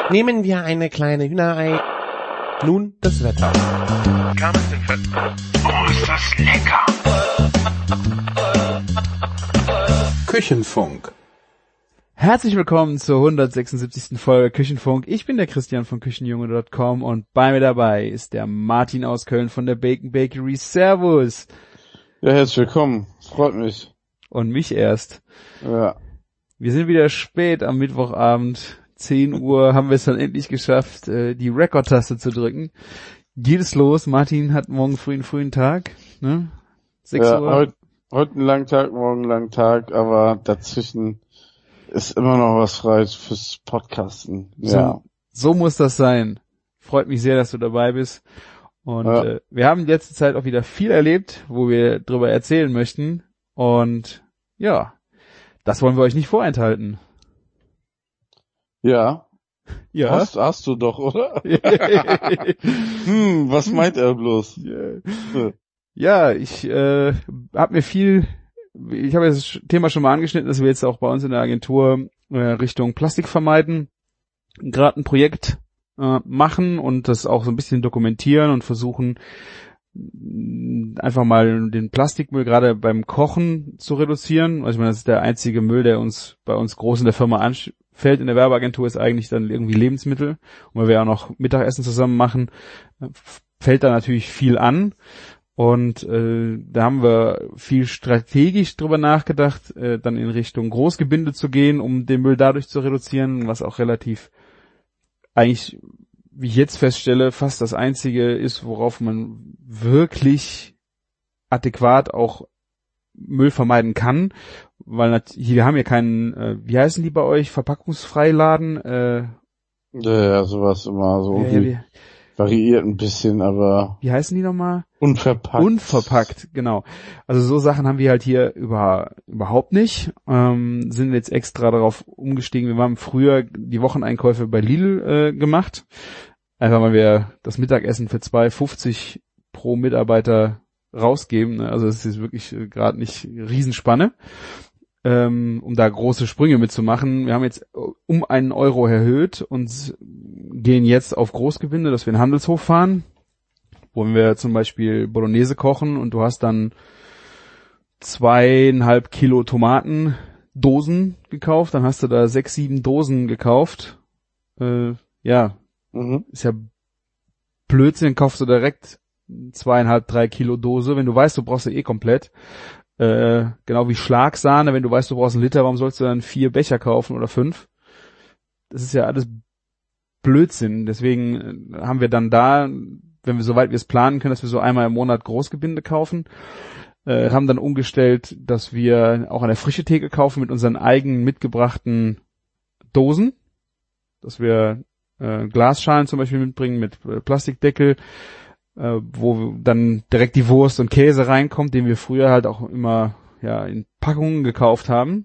Nehmen wir eine kleine Hühnerei. Nun das Wetter. Oh, ist das lecker! Küchenfunk. Herzlich willkommen zur 176. Folge Küchenfunk. Ich bin der Christian von Küchenjunge.com und bei mir dabei ist der Martin aus Köln von der Bacon Bakery. Servus! Ja, herzlich willkommen. Freut mich. Und mich erst. Ja. Wir sind wieder spät am Mittwochabend. 10 Uhr haben wir es dann endlich geschafft, die Record-Taste zu drücken. Geht es los? Martin hat morgen früh einen frühen Tag. Ne? 6 Ja, Uhr. heute einen langen Tag, morgen einen langen Tag, aber dazwischen ist immer noch was frei fürs Podcasten. Ja. So muss das sein. Freut mich sehr, dass du dabei bist. Und wir haben in letzter Zeit auch wieder viel erlebt, wo wir drüber erzählen möchten. Und ja, das wollen wir euch nicht vorenthalten. Ja. Ja. Hast du doch, oder? Was meint er bloß? Ja, ich habe das Thema schon mal angeschnitten, dass wir jetzt auch bei uns in der Agentur Richtung Plastik vermeiden gerade ein Projekt machen und das auch so ein bisschen dokumentieren und versuchen einfach mal den Plastikmüll gerade beim Kochen zu reduzieren. Also ich meine, das ist der einzige Müll, der bei uns groß in der Firma anfällt. In der Werbeagentur ist eigentlich dann irgendwie Lebensmittel. Und weil wir auch noch Mittagessen zusammen machen, fällt da natürlich viel an. Und da haben wir viel strategisch drüber nachgedacht, dann in Richtung Großgebinde zu gehen, um den Müll dadurch zu reduzieren, was auch relativ eigentlich, wie ich jetzt feststelle, fast das Einzige ist, worauf man wirklich adäquat auch Müll vermeiden kann, weil wir haben ja keinen, wie heißen die bei euch, Verpackungsfreiladen? Ja, sowas immer so. Variiert ein bisschen, aber... Wie heißen die nochmal? Unverpackt. Unverpackt, genau. Also so Sachen haben wir halt hier überhaupt nicht. Sind jetzt extra darauf umgestiegen. Wir haben früher die Wocheneinkäufe bei Lidl gemacht. Einfach weil wir das Mittagessen für 2,50 pro Mitarbeiter rausgeben. Ne? Also es ist wirklich gerade nicht Riesenspanne. Um da große Sprünge mitzumachen. Wir haben jetzt um 1 Euro erhöht und gehen jetzt auf Großgebinde, dass wir in den Handelshof fahren, wo wir zum Beispiel Bolognese kochen und du hast dann 2,5 Kilo Tomatendosen gekauft, dann hast du da 6, 7 Dosen gekauft. Ist ja Blödsinn, kaufst du direkt 2,5, 3 Kilo Dose, wenn du weißt, du brauchst sie komplett. Genau wie Schlagsahne, wenn du weißt, du brauchst 1 Liter, warum sollst du dann 4 Becher kaufen oder 5? Das ist ja alles Blödsinn. Deswegen haben wir dann da, wenn wir soweit wir es planen können, dass wir so einmal im Monat Großgebinde kaufen, haben dann umgestellt, dass wir auch an der Frischetheke kaufen mit unseren eigenen mitgebrachten Dosen, dass wir Glasschalen zum Beispiel mitbringen mit Plastikdeckel, wo dann direkt die Wurst und Käse reinkommt, den wir früher halt auch immer in Packungen gekauft haben.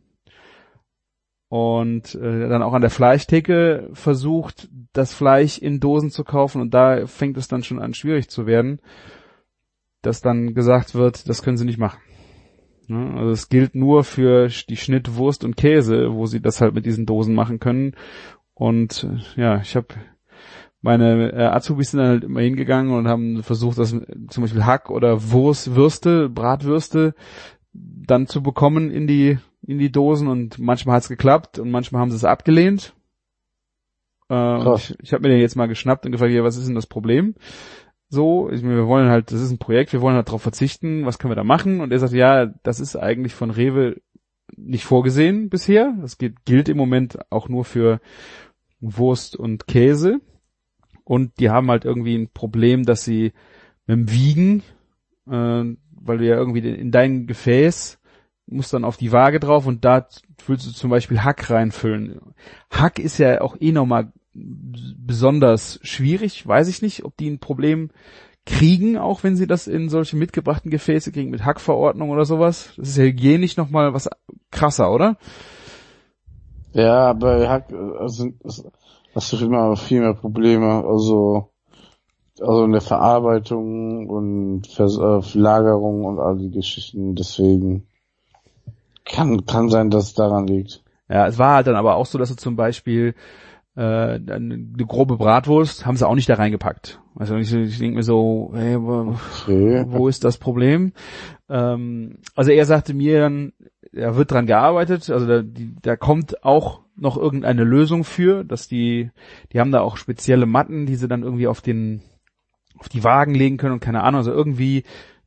Und dann auch an der Fleischtheke versucht, das Fleisch in Dosen zu kaufen. Und da fängt es dann schon an, schwierig zu werden, dass dann gesagt wird, das können sie nicht machen. Ne? Also es gilt nur für die Schnitt Wurst und Käse, wo sie das halt mit diesen Dosen machen können. Und ich habe meine Azubis sind dann halt immer hingegangen und haben versucht, das zum Beispiel Hack oder Bratwürste dann zu bekommen in die Dosen und manchmal hat's geklappt und manchmal haben sie es abgelehnt. Ich habe mir den jetzt mal geschnappt und gefragt, ja, was ist denn das Problem? So, wir wollen halt, das ist ein Projekt, wir wollen halt darauf verzichten, was können wir da machen? Und er sagt, ja, das ist eigentlich von Rewe nicht vorgesehen bisher. Das gilt im Moment auch nur für Wurst und Käse. Und die haben halt irgendwie ein Problem, dass sie mit dem Wiegen, weil du ja irgendwie in dein Gefäß musst dann auf die Waage drauf und da willst du zum Beispiel Hack reinfüllen. Hack ist ja auch nochmal besonders schwierig. Weiß ich nicht, ob die ein Problem kriegen, auch wenn sie das in solche mitgebrachten Gefäße kriegen mit Hackverordnung oder sowas. Das ist ja hygienisch nochmal was krasser, oder? Ja, aber Hack, hast du immer viel mehr Probleme, also in der Verarbeitung und Lagerung und all die Geschichten, deswegen kann sein, dass es daran liegt. Ja, es war halt dann aber auch so, dass du zum Beispiel eine grobe Bratwurst, haben sie auch nicht da reingepackt. Also ich denke mir so, hey, wo ist das Problem? Also er sagte mir dann, er wird dran gearbeitet, also da kommt auch noch irgendeine Lösung für, dass die haben da auch spezielle Matten, die sie dann irgendwie auf die Wagen legen können und keine Ahnung, also irgendwie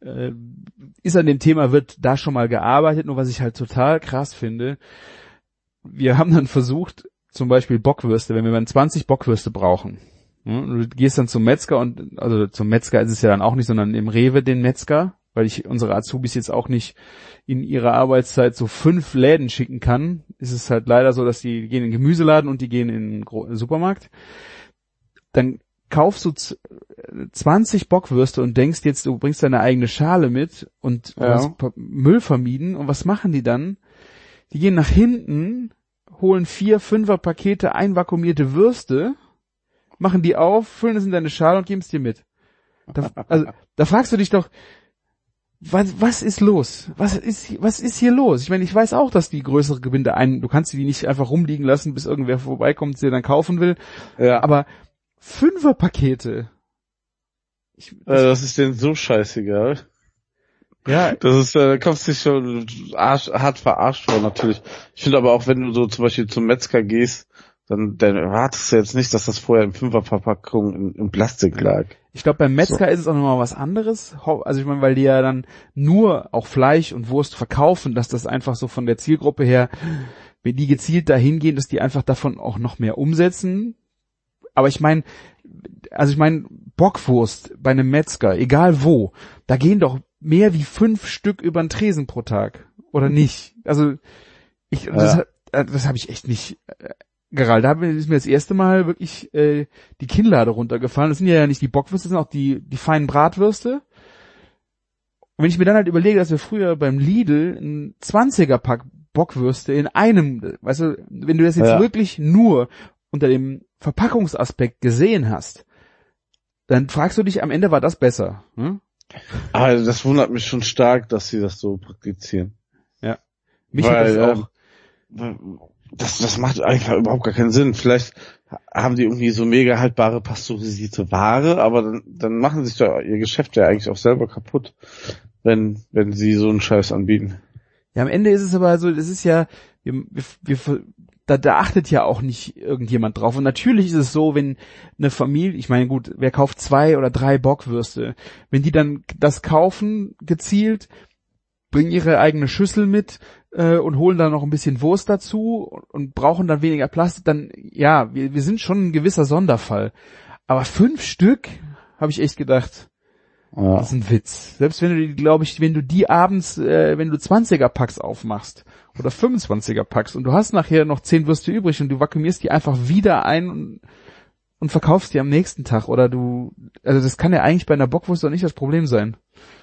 ist an dem Thema, wird da schon mal gearbeitet, nur was ich halt total krass finde, wir haben dann versucht, zum Beispiel Bockwürste, wenn wir dann 20 Bockwürste brauchen, du gehst dann zum Metzger also zum Metzger ist es ja dann auch nicht, sondern im Rewe den Metzger, weil ich unsere Azubis jetzt auch nicht in ihrer Arbeitszeit so 5 Läden schicken kann, ist es halt leider so, dass die gehen in den Gemüseladen und die gehen in den Supermarkt. Dann kaufst du 20 Bockwürste und denkst jetzt, du bringst deine eigene Schale mit und du hast Müll vermieden. Und was machen die dann? Die gehen nach hinten, holen 4 5er Pakete einvakuumierte Würste, machen die auf, füllen es in deine Schale und geben es dir mit. Da fragst du dich doch, was ist los? Was ist hier los? Ich meine, ich weiß auch, dass die größere Gebinde du kannst die nicht einfach rumliegen lassen, bis irgendwer vorbeikommt, sie dann kaufen will. Ja. Aber 5er Pakete. Das ist denen so scheißegal. Ja. Das ist, da kommst du dich schon hart verarscht vor, natürlich. Ich finde aber auch, wenn du so zum Beispiel zum Metzger gehst, dann erwartest du jetzt nicht, dass das vorher in 5er-Verpackung in Plastik lag. Ich glaube, beim Metzger ist es auch nochmal was anderes. Also ich meine, weil die ja dann nur auch Fleisch und Wurst verkaufen, dass das einfach so von der Zielgruppe her, wenn die gezielt dahin gehen, dass die einfach davon auch noch mehr umsetzen. Aber ich meine, Bockwurst bei einem Metzger, egal wo, da gehen mehr wie 5 Stück über den Tresen pro Tag. Oder nicht? Also, das habe ich echt nicht, Gerald, da ist mir das erste Mal wirklich die Kinnlade runtergefallen. Das sind ja nicht die Bockwürste, das sind auch die feinen Bratwürste. Und wenn ich mir dann halt überlege, dass wir früher beim Lidl ein 20er-Pack Bockwürste in einem, weißt du, wenn du das jetzt wirklich nur unter dem Verpackungsaspekt gesehen hast, dann fragst du dich, am Ende war das besser. Hm? Aber das wundert mich schon stark, dass sie das so praktizieren. Ja. Mich hat das auch. Das macht einfach überhaupt gar keinen Sinn. Vielleicht haben die irgendwie so mega haltbare pasteurisierte Ware, aber dann machen sich doch ihr Geschäft ja eigentlich auch selber kaputt, wenn sie so einen Scheiß anbieten. Ja, am Ende ist es aber so, das ist ja, da achtet ja auch nicht irgendjemand drauf. Und natürlich ist es so, wenn eine Familie, ich meine gut, wer kauft 2 oder 3 Bockwürste, wenn die dann das kaufen, gezielt, bringen ihre eigene Schüssel mit und holen dann noch ein bisschen Wurst dazu und brauchen dann weniger Plastik, dann, ja, wir sind schon ein gewisser Sonderfall. Aber 5 Stück, habe ich echt gedacht, das ist ein Witz. Selbst wenn du die abends, wenn du 20er-Packs aufmachst oder 25er-Packs und du hast nachher noch 10 Würste übrig und du vakuumierst die einfach wieder ein und verkaufst die am nächsten Tag oder also das kann ja eigentlich bei einer Bockwurst doch nicht das Problem sein.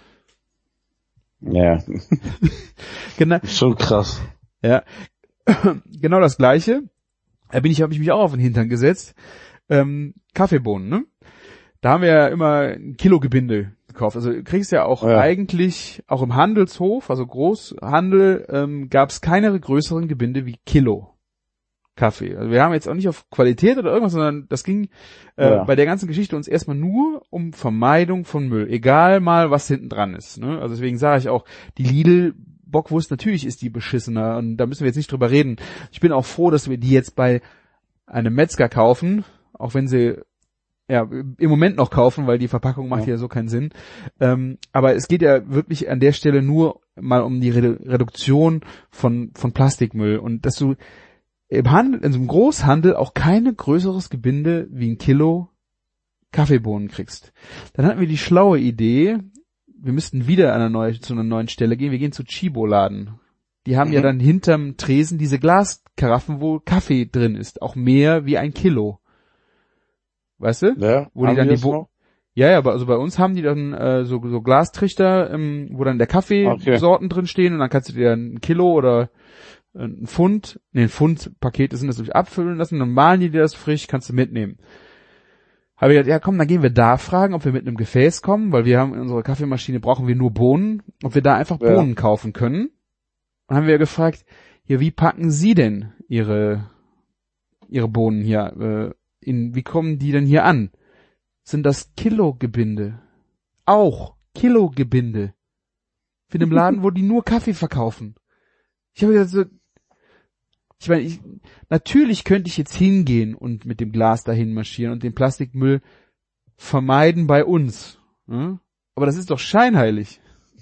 Ja. Genau. Schon krass. Ja. Genau das Gleiche. Habe ich mich auch auf den Hintern gesetzt. Kaffeebohnen, ne? Da haben wir ja immer 1 Kilo Gebinde gekauft. Also du kriegst ja auch eigentlich, auch im Handelshof, also Großhandel, gab es keine größeren Gebinde wie Kilo Kaffee. Also wir haben jetzt auch nicht auf Qualität oder irgendwas, sondern das ging bei der ganzen Geschichte uns erstmal nur um Vermeidung von Müll. Egal mal, was hinten dran ist. Ne? Also deswegen sage ich auch, die Lidl Bockwurst, natürlich ist die beschissener und da müssen wir jetzt nicht drüber reden. Ich bin auch froh, dass wir die jetzt bei einem Metzger kaufen, auch wenn sie im Moment noch kaufen, weil die Verpackung macht ja so keinen Sinn. Aber es geht ja wirklich an der Stelle nur mal um die Reduktion von Plastikmüll und dass du im Handel, in so einem Großhandel auch keine größeres Gebinde wie 1 Kilo Kaffeebohnen kriegst. Dann hatten wir die schlaue Idee, wir müssten wieder zu einer neuen Stelle gehen, wir gehen zu Chibo-Laden. Die haben ja dann hinterm Tresen diese Glaskaraffen, wo Kaffee drin ist, auch mehr wie 1 Kilo. Weißt du? Ja, wo die dann aber also bei uns haben die dann so Glastrichter, wo dann der Kaffeesorten drin stehen und dann kannst du dir 1 Kilo oder ein Pfund-Pakete sind das durch abfüllen lassen, dann malen die dir das frisch, kannst du mitnehmen. Habe ich gedacht, ja komm, dann gehen wir da fragen, ob wir mit einem Gefäß kommen, weil wir haben in unserer Kaffeemaschine brauchen wir nur Bohnen, ob wir da einfach Bohnen kaufen können. Und haben wir gefragt, ja, wie packen Sie denn Ihre ihre Bohnen hier. Wie kommen die denn hier an? Sind das Kilogebinde? Auch Kilogebinde. Für einen Laden, wo die nur Kaffee verkaufen. Ich habe gesagt, natürlich könnte ich jetzt hingehen und mit dem Glas dahin marschieren und den Plastikmüll vermeiden bei uns. Hm? Aber das ist doch scheinheilig.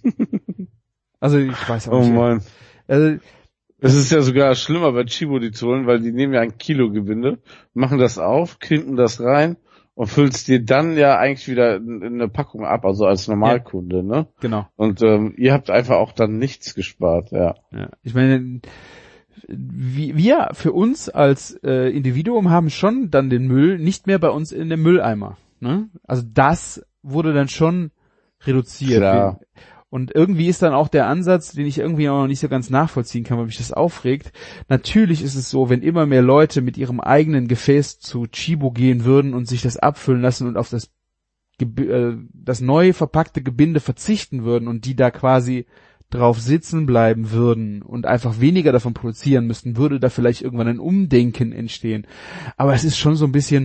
Also ich weiß auch nicht. Oh Mann. Also, Es ist ja sogar schlimmer bei Chibo die zu holen, weil die nehmen ja 1 Kilo Gebinde, machen das auf, kippen das rein und füllst dir dann ja eigentlich wieder in eine Packung ab, also als Normalkunde, ne? genau. Und ihr habt einfach auch dann nichts gespart, ja. Ja. Ich meine, wir für uns als Individuum haben schon dann den Müll nicht mehr bei uns in dem Mülleimer. Ne? Also das wurde dann schon reduziert. Klar. Und irgendwie ist dann auch der Ansatz, den ich irgendwie auch noch nicht so ganz nachvollziehen kann, weil mich das aufregt. Natürlich ist es so, wenn immer mehr Leute mit ihrem eigenen Gefäß zu Chibo gehen würden und sich das abfüllen lassen und auf das neu verpackte Gebinde verzichten würden und die da quasi drauf sitzen bleiben würden und einfach weniger davon produzieren müssten, würde da vielleicht irgendwann ein Umdenken entstehen. Aber es ist schon so ein bisschen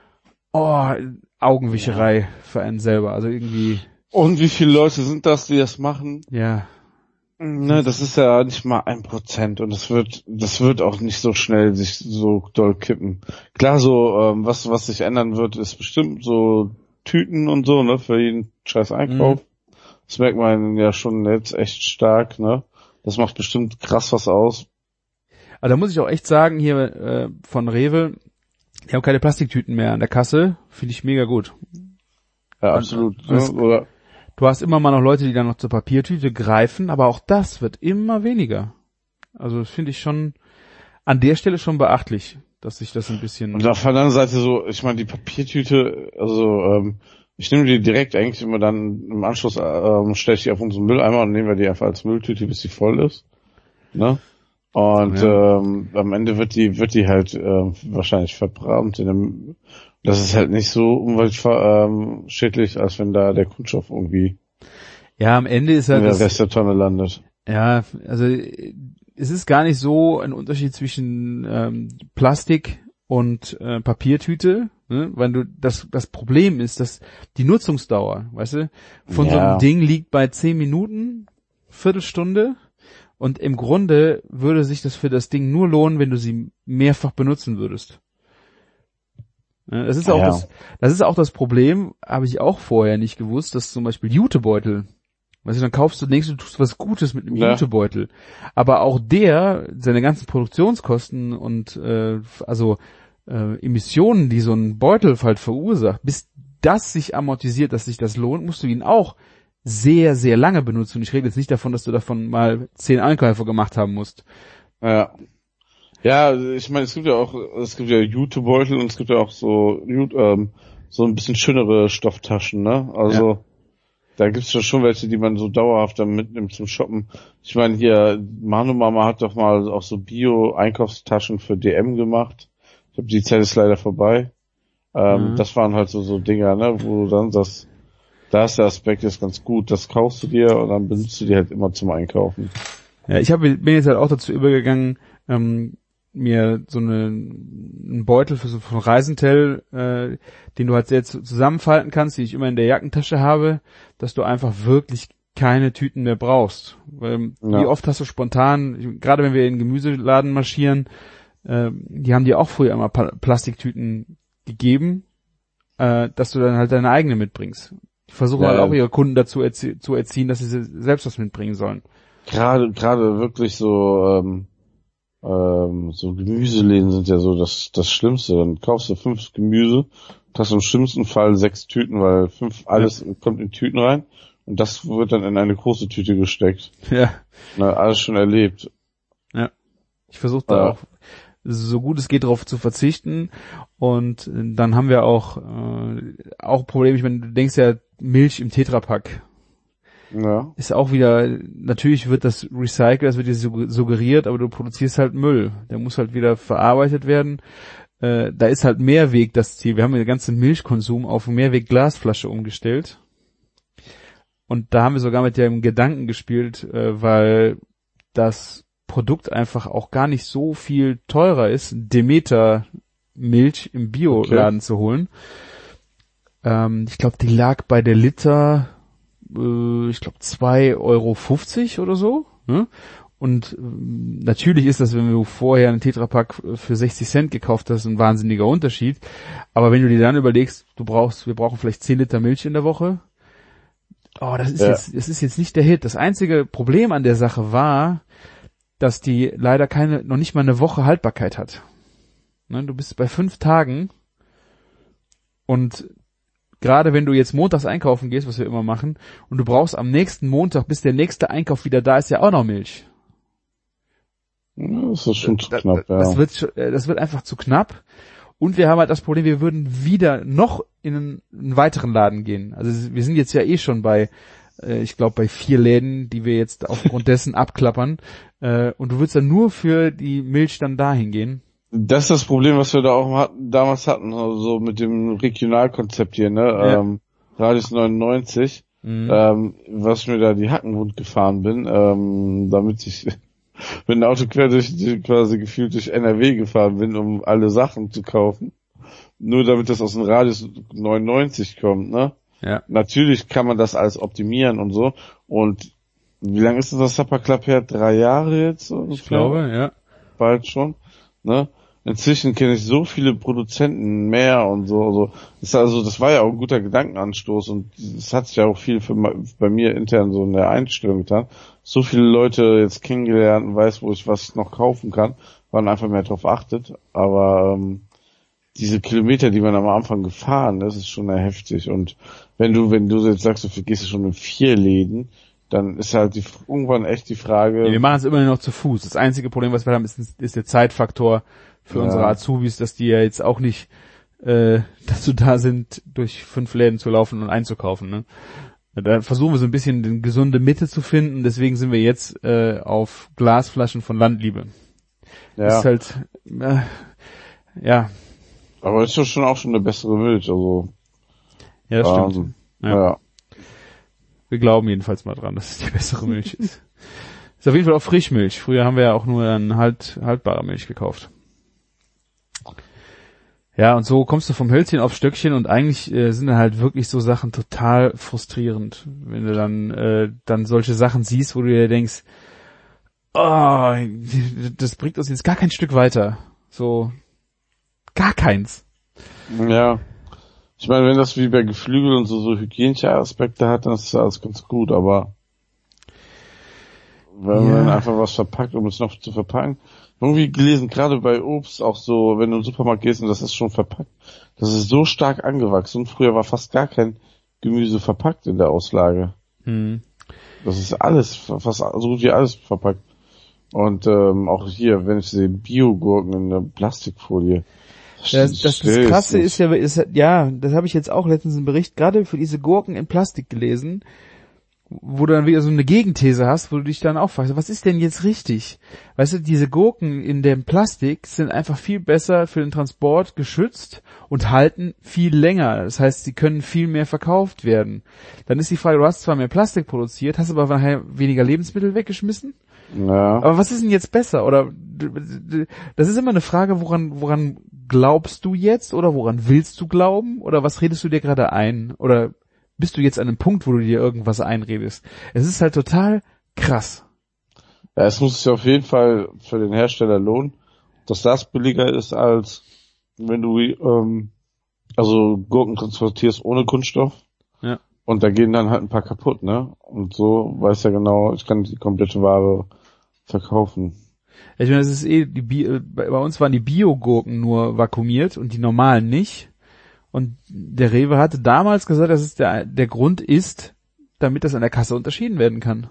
Augenwischerei für einen selber. Also irgendwie. Und wie viele Leute sind das, die das machen? Ja. Ne, das ist ja nicht mal 1% und das wird auch nicht so schnell sich so doll kippen. Klar, so, was sich ändern wird, ist bestimmt so Tüten und so, ne, für jeden scheiß Einkauf. Das merkt man ja schon jetzt echt stark, ne. Das macht bestimmt krass was aus. Aber da muss ich auch echt sagen, hier von Rewe, die haben keine Plastiktüten mehr an der Kasse. Finde ich mega gut. Ja, absolut. Ne? Oder Du hast immer mal noch Leute, die dann noch zur Papiertüte greifen, aber auch das wird immer weniger. Also das finde ich schon an der Stelle schon beachtlich, dass sich das ein bisschen... Und auf der anderen Seite so, ich meine, die Papiertüte, also ich nehme die direkt eigentlich immer dann im Anschluss, stelle ich die auf unseren Mülleimer und nehmen wir die einfach als Mülltüte, bis sie voll ist. Ne? Und Ja. am Ende wird die halt wahrscheinlich verbrannt in einem. Das ist halt nicht so umweltschädlich, als wenn da der Kunststoff irgendwie Ja, am Ende ist in halt der das, Rest der Tonne landet. ja, also es ist gar nicht so ein Unterschied zwischen Plastik und Papiertüte, ne? Weil das Problem ist, dass die Nutzungsdauer, weißt du, von so einem Ding liegt bei 10 Minuten, Viertelstunde, und im Grunde würde sich das für das Ding nur lohnen, wenn du sie mehrfach benutzen würdest. Ja, das ist auch das Problem, habe ich auch vorher nicht gewusst, dass zum Beispiel Jutebeutel, weißt du, dann kaufst du, denkst du, tust was Gutes mit einem Jutebeutel. Aber auch seine ganzen Produktionskosten und Emissionen, die so ein Beutel halt verursacht, bis das sich amortisiert, dass sich das lohnt, musst du ihn auch sehr, sehr lange benutzen. Und ich rede jetzt nicht davon, dass du davon mal 10 Einkäufe gemacht haben musst. Ja. Ja, ich meine, es gibt ja Jutebeutel und es gibt ja auch so ein bisschen schönere Stofftaschen, ne? Also da gibt's ja schon welche, die man so dauerhaft dann mitnimmt zum Shoppen. Ich meine, hier, Manu Mama hat doch mal auch so Bio-Einkaufstaschen für DM gemacht. Ich glaube, die Zeit ist leider vorbei. Das waren halt so Dinger, ne, wo du dann sagst, da ist der Aspekt jetzt ganz gut, das kaufst du dir und dann benutzt du die halt immer zum Einkaufen. Ja, bin jetzt halt auch dazu übergegangen, mir so einen Beutel für so von Reisentel, den du halt jetzt zusammenfalten kannst, die ich immer in der Jackentasche habe, dass du einfach wirklich keine Tüten mehr brauchst. Wie oft hast du spontan, gerade wenn wir in den Gemüseladen marschieren, die haben dir auch früher immer Plastiktüten gegeben, dass du dann halt deine eigene mitbringst. Die versuchen halt auch ihre Kunden dazu zu erziehen, dass sie selbst was mitbringen sollen. Gerade wirklich so Gemüseläden sind ja so das Schlimmste. Dann kaufst du 5 Gemüse, hast im schlimmsten Fall 6 Tüten, weil alles kommt in Tüten rein und das wird dann in eine große Tüte gesteckt. Ja. Na, alles schon erlebt. Ja. Ich versuche da auch so gut es geht darauf zu verzichten und dann haben wir auch Probleme. Ich meine, du denkst ja Milch im Tetrapack. Ja. Ist auch wieder, natürlich wird das recycelt, das wird dir suggeriert, aber du produzierst halt Müll. Der muss halt wieder verarbeitet werden. Da ist halt Mehrweg das Ziel. Wir haben den ganzen Milchkonsum auf Mehrweg-Glasflasche umgestellt. Und da haben wir sogar mit dem Gedanken gespielt, weil das Produkt einfach auch gar nicht so viel teurer ist. Demeter Milch im Bioladen zu holen. Ich glaube, die lag bei der Liter, ich glaube 2,50 € oder so. Ne? Und natürlich ist das, wenn du vorher einen Tetrapack für 60 Cent gekauft hast, ein wahnsinniger Unterschied. Aber wenn du dir dann überlegst, wir brauchen vielleicht 10 Liter Milch in der Woche. Oh, das ist jetzt nicht der Hit. Das einzige Problem an der Sache war, dass die leider noch nicht mal eine Woche Haltbarkeit hat. Ne, du bist bei 5 Tagen und gerade wenn du jetzt montags einkaufen gehst, was wir immer machen, und du brauchst am nächsten Montag, bis der nächste Einkauf wieder da ist, ja auch noch Milch. Das ist schon zu knapp, ja. Das wird einfach zu knapp. Und wir haben halt das Problem, wir würden wieder noch in einen weiteren Laden gehen. Also wir sind jetzt ja schon bei, ich glaube, bei 4 Läden, die wir jetzt aufgrund dessen abklappern. Und du würdest dann nur für die Milch dann dahin gehen. Das ist das Problem, was wir da auch damals hatten, so mit dem Regionalkonzept hier, ne? Ja. Radius 99, was mir da die Hacken wund gefahren bin, damit ich mit dem Auto quasi gefühlt durch NRW gefahren bin, um alle Sachen zu kaufen. Nur damit das aus dem Radius 99 kommt, ne? Ja. Natürlich kann man das alles optimieren und so. Und wie lange ist das Supper Club her? 3 Jahre jetzt? Ungefähr? Ich glaube, ja. Bald schon, ne? Inzwischen kenne ich so viele Produzenten mehr und so. Das war ja auch ein guter Gedankenanstoß und das hat sich ja auch viel bei mir intern so in der Einstellung getan. So viele Leute jetzt kennengelernt und weiß, wo ich was noch kaufen kann, weil man einfach mehr drauf achtet. Aber diese Kilometer, die man am Anfang gefahren ist, ist schon heftig. Und wenn du jetzt sagst, du gehst schon in 4 Läden, dann ist halt irgendwann echt die Frage. Ja, wir machen es immer noch zu Fuß. Das einzige Problem, was wir haben, ist der Zeitfaktor für unsere Azubis, dass die ja jetzt auch nicht dazu da sind, durch 5 Läden zu laufen und einzukaufen. Ne? Da versuchen wir so ein bisschen eine gesunde Mitte zu finden. Deswegen sind wir jetzt auf Glasflaschen von Landliebe. Ja. Ist halt, ja. Aber ist doch schon auch schon eine bessere Milch, also. Ja, das stimmt. Ja. Wir glauben jedenfalls mal dran, dass es die bessere Milch ist. Ist auf jeden Fall auch Frischmilch. Früher haben wir ja auch nur dann haltbare Milch gekauft. Ja, und so kommst du vom Hölzchen auf Stöckchen und eigentlich sind dann halt wirklich so Sachen total frustrierend, wenn du dann solche Sachen siehst, wo du dir denkst, oh, das bringt uns jetzt gar kein Stück weiter. So, gar keins. Ja. Ich meine, wenn das wie bei Geflügel und so hygienische Aspekte hat, dann ist das alles ganz gut, aber wenn man einfach was verpackt, um es noch zu verpacken. Irgendwie gelesen, gerade bei Obst auch so, wenn du in den Supermarkt gehst und das ist schon verpackt, das ist so stark angewachsen. Früher war fast gar kein Gemüse verpackt in der Auslage. Das ist alles, fast so gut wie alles verpackt. Und auch hier, wenn ich sehe, Biogurken in der Plastikfolie. Das Krasse ist ja, das habe ich jetzt auch letztens einen Bericht gerade für diese Gurken in Plastik gelesen, wo du dann wieder so eine Gegenthese hast, wo du dich dann auch fragst, was ist denn jetzt richtig? Weißt du, diese Gurken in dem Plastik sind einfach viel besser für den Transport geschützt und halten viel länger. Das heißt, sie können viel mehr verkauft werden. Dann ist die Frage, du hast zwar mehr Plastik produziert, hast aber nachher weniger Lebensmittel weggeschmissen. Ja. Aber was ist denn jetzt besser? Oder das ist immer eine Frage, woran glaubst du jetzt oder woran willst du glauben? Oder was redest du dir gerade ein? Oder bist du jetzt an einem Punkt, wo du dir irgendwas einredest? Es ist halt total krass. Ja, es muss sich auf jeden Fall für den Hersteller lohnen, dass das billiger ist, als wenn du Gurken transportierst ohne Kunststoff. Ja. Und da gehen dann halt ein paar kaputt, ne? Und so weiß ja genau, ich kann die komplette Ware verkaufen. Ich meine, es ist bei uns waren die Biogurken nur vakuumiert und die normalen nicht. Und der Rewe hatte damals gesagt, dass es der Grund ist, damit das an der Kasse unterschieden werden kann.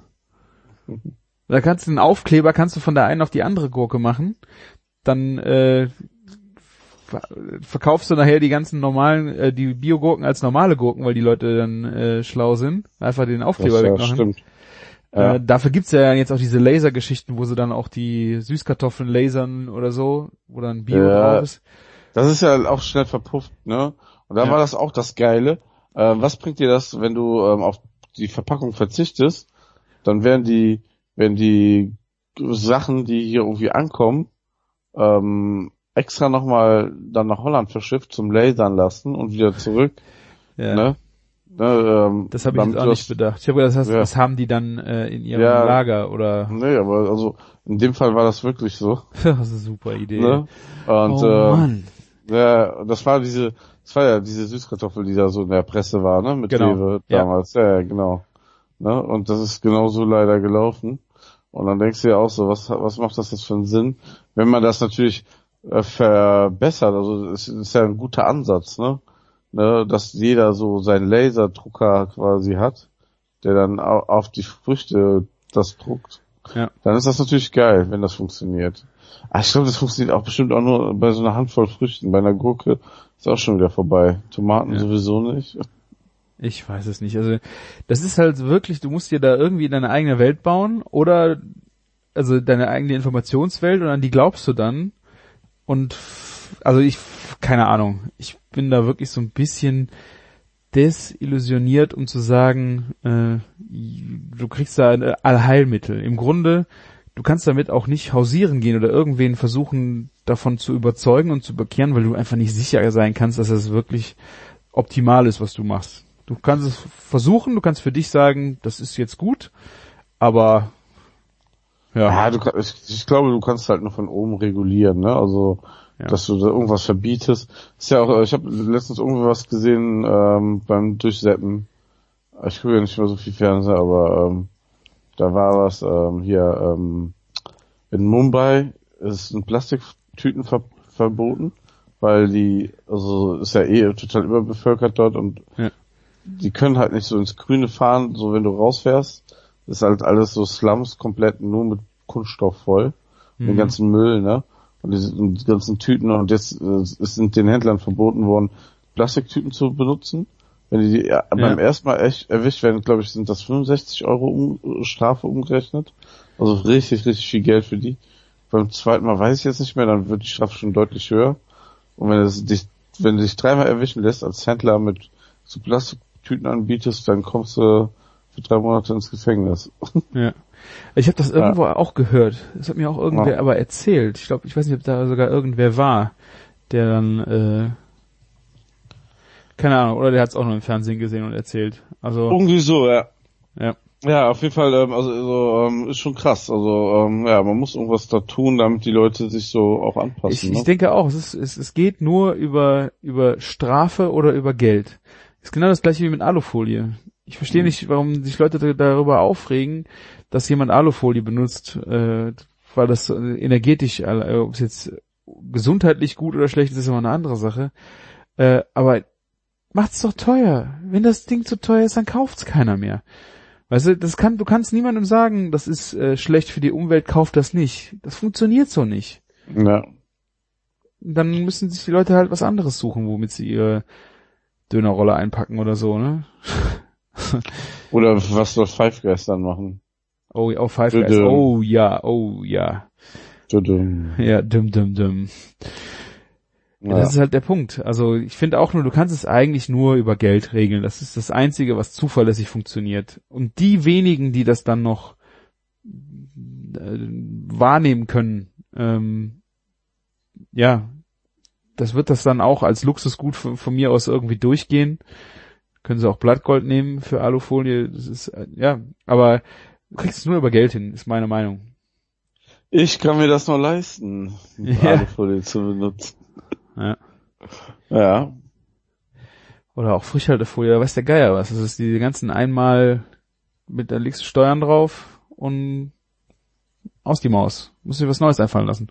Da kannst du einen Aufkleber von der einen auf die andere Gurke machen. Dann verkaufst du nachher die ganzen normalen, die Biogurken als normale Gurken, weil die Leute dann schlau sind. Einfach den Aufkleber wegmachen. Stimmt. Ja. Dafür gibt's ja jetzt auch diese Lasergeschichten, wo sie dann auch die Süßkartoffeln lasern oder so, wo dann Bio drauf ist. Das ist ja auch schnell verpufft, ne? Und da war das auch das Geile. Was bringt dir das, wenn du auf die Verpackung verzichtest? Dann werden die Sachen, die hier irgendwie ankommen, extra nochmal dann nach Holland verschifft zum Lasern lassen und wieder zurück. Ja. Ne? Das habe ich jetzt auch nicht bedacht. Ich habe gedacht, das haben die dann in ihrem Lager oder... Nee, aber also in dem Fall war das wirklich so. Das ist eine super Idee. Ne? Und, Mann. Ja, das war ja diese Süßkartoffel, die da so in der Presse war, ne? Mit Rewe damals. Ja, genau. Ne? Und das ist genauso leider gelaufen. Und dann denkst du dir auch so, was macht das jetzt für einen Sinn? Wenn man das natürlich verbessert, also es ist ja ein guter Ansatz, ne? Dass jeder so seinen Laserdrucker quasi hat, der dann auf die Früchte das druckt. Ja. Dann ist das natürlich geil, wenn das funktioniert. Aber ich glaube, das funktioniert auch bestimmt auch nur bei so einer Handvoll Früchten. Bei einer Gurke ist auch schon wieder vorbei. Tomaten sowieso nicht. Ich weiß es nicht. Also das ist halt wirklich, du musst dir da irgendwie deine eigene Welt bauen oder also deine eigene Informationswelt und an die glaubst du dann. Und also keine Ahnung, ich bin da wirklich so ein bisschen desillusioniert, um zu sagen, du kriegst da ein Allheilmittel. Im Grunde, du kannst damit auch nicht hausieren gehen oder irgendwen versuchen, davon zu überzeugen und zu bekehren, weil du einfach nicht sicher sein kannst, dass das wirklich optimal ist, was du machst. Du kannst es versuchen, du kannst für dich sagen, das ist jetzt gut, aber ja. Ich glaube, du kannst halt nur von oben regulieren, ne? Also dass du da irgendwas verbietest. Ist ja auch, ich habe letztens irgendwie was gesehen beim Durchseppen. Ich gucke ja nicht mehr so viel Fernseher, aber da war was hier in Mumbai ist ein Plastiktüten verboten, weil also ist ja total überbevölkert dort und die können halt nicht so ins Grüne fahren, so wenn du rausfährst, ist halt alles so Slums komplett nur mit Kunststoff voll, den ganzen Müll, ne? Und die ganzen Tüten, und jetzt es sind den Händlern verboten worden, Plastiktüten zu benutzen. Wenn die beim ersten Mal echt erwischt werden, glaube ich, sind das 65 € Strafe umgerechnet. Also richtig, richtig viel Geld für die. Beim zweiten Mal weiß ich jetzt nicht mehr, dann wird die Strafe schon deutlich höher. Und wenn du dich dreimal erwischen lässt als Händler mit so Plastiktüten anbietest, dann kommst du für 3 Monate ins Gefängnis. Ja. Ich habe das irgendwo auch gehört. Das hat mir auch irgendwer aber erzählt. Ich glaube, ich weiß nicht, ob da sogar irgendwer war, der dann, keine Ahnung, oder der hat es auch nur im Fernsehen gesehen und erzählt. Also irgendwie so, ja. Ja. Ja, auf jeden Fall, ist schon krass. Also, man muss irgendwas da tun, damit die Leute sich so auch anpassen. Ich denke auch, es geht nur über Strafe oder über Geld. Ist genau das gleiche wie mit Alufolie. Ich verstehe nicht, warum sich Leute darüber aufregen, dass jemand Alufolie benutzt, weil das energetisch, ob es jetzt gesundheitlich gut oder schlecht ist, ist immer eine andere Sache. Aber macht's doch teuer. Wenn das Ding zu teuer ist, dann kauft's keiner mehr. Weißt du, du kannst niemandem sagen, das ist schlecht für die Umwelt, kauft das nicht. Das funktioniert so nicht. Ja. Dann müssen sich die Leute halt was anderes suchen, womit sie ihre Dönerrolle einpacken oder so, ne? Oder was soll Five Guys dann machen? Oh, Five Guys. Oh ja. Dum. Ja, dum. Ja, das ist halt der Punkt. Also ich finde auch nur, du kannst es eigentlich nur über Geld regeln. Das ist das Einzige, was zuverlässig funktioniert. Und die wenigen, die das dann noch wahrnehmen können, das wird das dann auch als Luxusgut von mir aus irgendwie durchgehen. Können sie auch Blattgold nehmen für Alufolie. Das ist, aber du kriegst es nur über Geld hin, ist meine Meinung. Ich kann mir das noch leisten, Alufolie zu benutzen. Ja. Oder auch Frischhaltefolie, da weiß der Geier was. Das ist diese ganzen einmal da legst du Steuern drauf und aus die Maus. Musst dir was Neues einfallen lassen.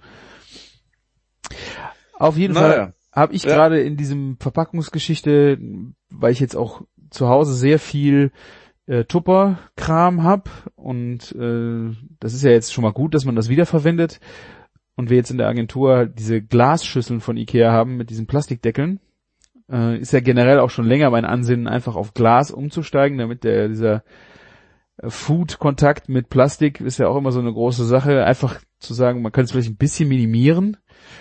Auf jeden Fall habe ich gerade in diesem Verpackungsgeschichte, weil ich jetzt auch zu Hause sehr viel Tupper-Kram hab und das ist ja jetzt schon mal gut, dass man das wiederverwendet und wir jetzt in der Agentur diese Glasschüsseln von Ikea haben mit diesen Plastikdeckeln. Ist ja generell auch schon länger mein Ansinnen, einfach auf Glas umzusteigen, damit dieser Food-Kontakt mit Plastik ist ja auch immer so eine große Sache, einfach zu sagen, man kann es vielleicht ein bisschen minimieren.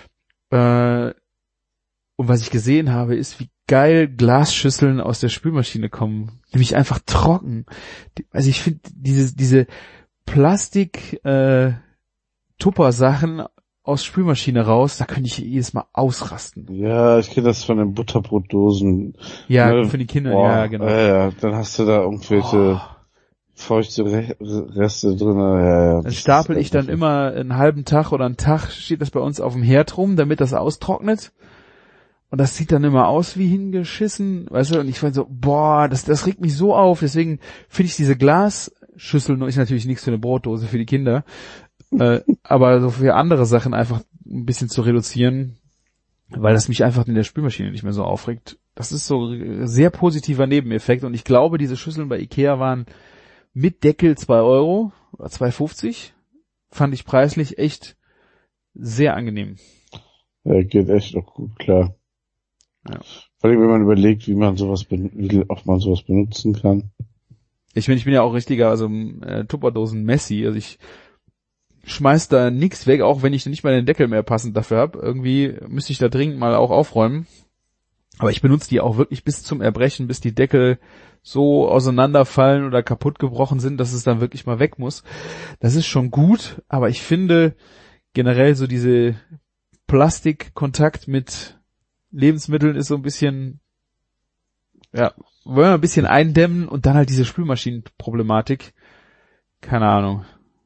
Und was ich gesehen habe, ist, wie geil Glasschüsseln aus der Spülmaschine kommen. Nämlich einfach trocken. Also ich finde diese Plastik Tupper-Sachen aus Spülmaschine raus, da könnte ich jedes Mal ausrasten. Ja, ich kenne das von den Butterbrotdosen. Ja, Ne? für die Kinder, Boah, ja, genau. Ja, dann hast du da irgendwelche feuchte Reste drin. Ja, Dann stapel ich dann immer einen halben Tag oder einen Tag, steht das bei uns auf dem Herd rum, damit das austrocknet. Und das sieht dann immer aus wie hingeschissen, weißt du, und ich fand so, boah, das regt mich so auf, deswegen finde ich diese Glasschüssel, ist natürlich nichts für eine Brotdose für die Kinder, aber so für andere Sachen einfach ein bisschen zu reduzieren, weil das mich einfach in der Spülmaschine nicht mehr so aufregt. Das ist so ein sehr positiver Nebeneffekt und ich glaube, diese Schüsseln bei Ikea waren mit Deckel 2 Euro oder 2,50, fand ich preislich echt sehr angenehm. Ja, geht echt auch gut, klar. Ja. Vor allem, wenn man überlegt, wie oft man sowas benutzen kann. Ich bin ja auch richtiger, also Tupperdosen Messi, also ich schmeiß da nichts weg, auch wenn ich nicht mal den Deckel mehr passend dafür habe. Irgendwie müsste ich da dringend mal auch aufräumen. Aber ich benutze die auch wirklich bis zum Erbrechen, bis die Deckel so auseinanderfallen oder kaputt gebrochen sind, dass es dann wirklich mal weg muss. Das ist schon gut, aber ich finde generell so diese Plastikkontakt mit Lebensmitteln ist so ein bisschen, ja, wollen wir ein bisschen eindämmen und dann halt diese Spülmaschinenproblematik. Keine Ahnung.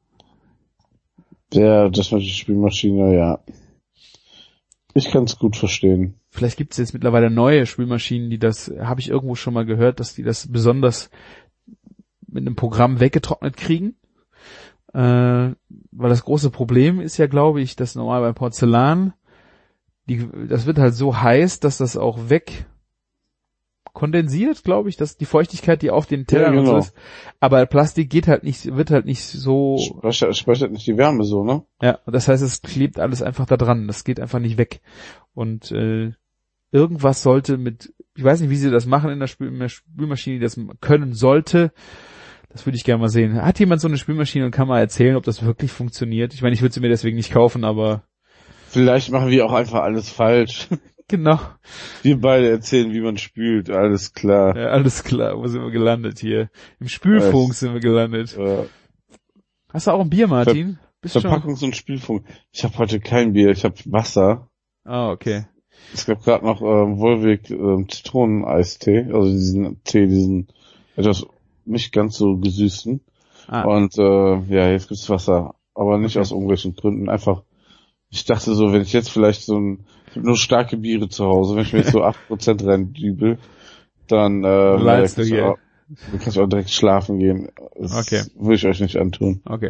Ja, das mit der Spülmaschine, ja. Ich kann es gut verstehen. Vielleicht gibt es jetzt mittlerweile neue Spülmaschinen, die das, habe ich irgendwo schon mal gehört, dass die das besonders mit einem Programm weggetrocknet kriegen. Weil das große Problem ist ja, glaube ich, dass normal beim Porzellan, das wird halt so heiß, dass das auch kondensiert, glaube ich, dass die Feuchtigkeit, die auf den Tellern und so ist. Aber Plastik wird halt nicht so. Speichert nicht die Wärme so, ne? Ja, das heißt, es klebt alles einfach da dran. Das geht einfach nicht weg. Und irgendwas sollte ich weiß nicht, wie sie das machen in der Spülmaschine, die das können sollte. Das würde ich gerne mal sehen. Hat jemand so eine Spülmaschine und kann mal erzählen, ob das wirklich funktioniert? Ich meine, ich würde sie mir deswegen nicht kaufen, aber vielleicht machen wir auch einfach alles falsch. Genau. Wir beide erzählen, wie man spült, alles klar. Ja, alles klar, wo sind wir gelandet hier? Im Spülfunk sind wir gelandet. Hast du auch ein Bier, Martin? Verpackungs- und Spülfunk. Ich habe heute kein Bier, ich habe Wasser. Ah, okay. Es gab gerade noch Volvic Zitroneneistee, also diesen etwas nicht ganz so gesüßten. Und jetzt gibt's Wasser, aber nicht aus irgendwelchen Gründen, einfach. Ich dachte so, wenn ich jetzt vielleicht ich hab nur starke Biere zu Hause, wenn ich mir jetzt so 8% reindübel, dann leidest du hier. Dann kannst du auch direkt schlafen gehen. Das würde ich euch nicht antun. Okay.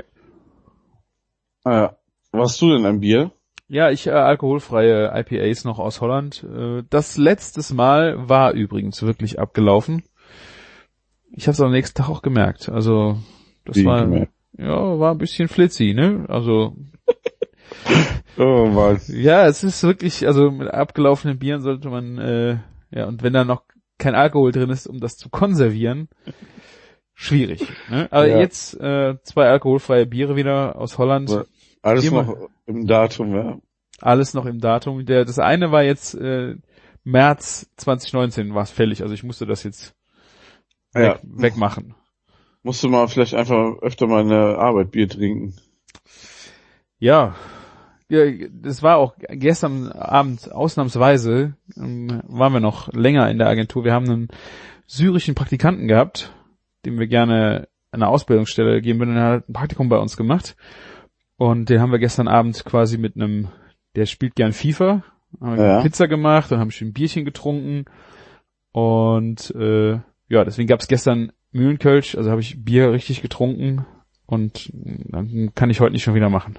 Was du denn ein Bier? Ja, ich alkoholfreie IPAs noch aus Holland. Das letztes Mal war übrigens wirklich abgelaufen. Ich habe es am nächsten Tag auch gemerkt. Also das war ein bisschen flitzy, ne? Also oh Mann. Ja, es ist wirklich, also mit abgelaufenen Bieren sollte man, und wenn da noch kein Alkohol drin ist, um das zu konservieren, schwierig. Ne? Aber jetzt 2 alkoholfreie Biere wieder aus Holland. Alles noch im Datum, ja. Alles noch im Datum. Das eine war jetzt März 2019 war es fällig, also ich musste das jetzt wegmachen. Musst du mal vielleicht einfach öfter mal in der Arbeit Bier trinken. Ja, das war auch gestern Abend ausnahmsweise, waren wir noch länger in der Agentur. Wir haben einen syrischen Praktikanten gehabt, dem wir gerne eine Ausbildungsstelle geben würden. Er hat ein Praktikum bei uns gemacht und den haben wir gestern Abend quasi mit der spielt gern FIFA, haben wir Pizza gemacht und haben schön ein Bierchen getrunken und deswegen gab es gestern Mühlenkölsch, also habe ich Bier richtig getrunken und dann kann ich heute nicht schon wieder machen.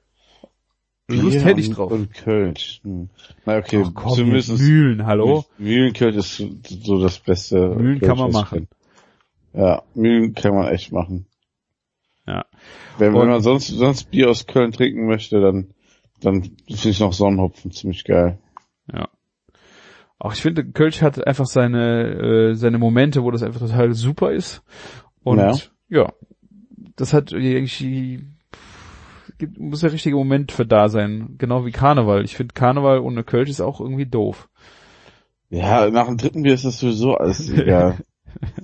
Lust hätte ich drauf. Und Kölsch. Na okay, komm, zumindest Mühlen, hallo? Mühlenkölsch ist so das Beste. Mühlen kann man machen. Ja, Mühlen kann man echt machen. Ja. Wenn man sonst Bier aus Köln trinken möchte, dann finde ich noch Sonnenhopfen ziemlich geil. Ja. Auch ich finde, Kölsch hat einfach seine Momente, wo das einfach total super ist. Und das hat irgendwie muss der richtige Moment für da sein. Genau wie Karneval. Ich finde, Karneval ohne Kölsch ist auch irgendwie doof. Ja, nach dem 3. Bier ist das sowieso alles egal.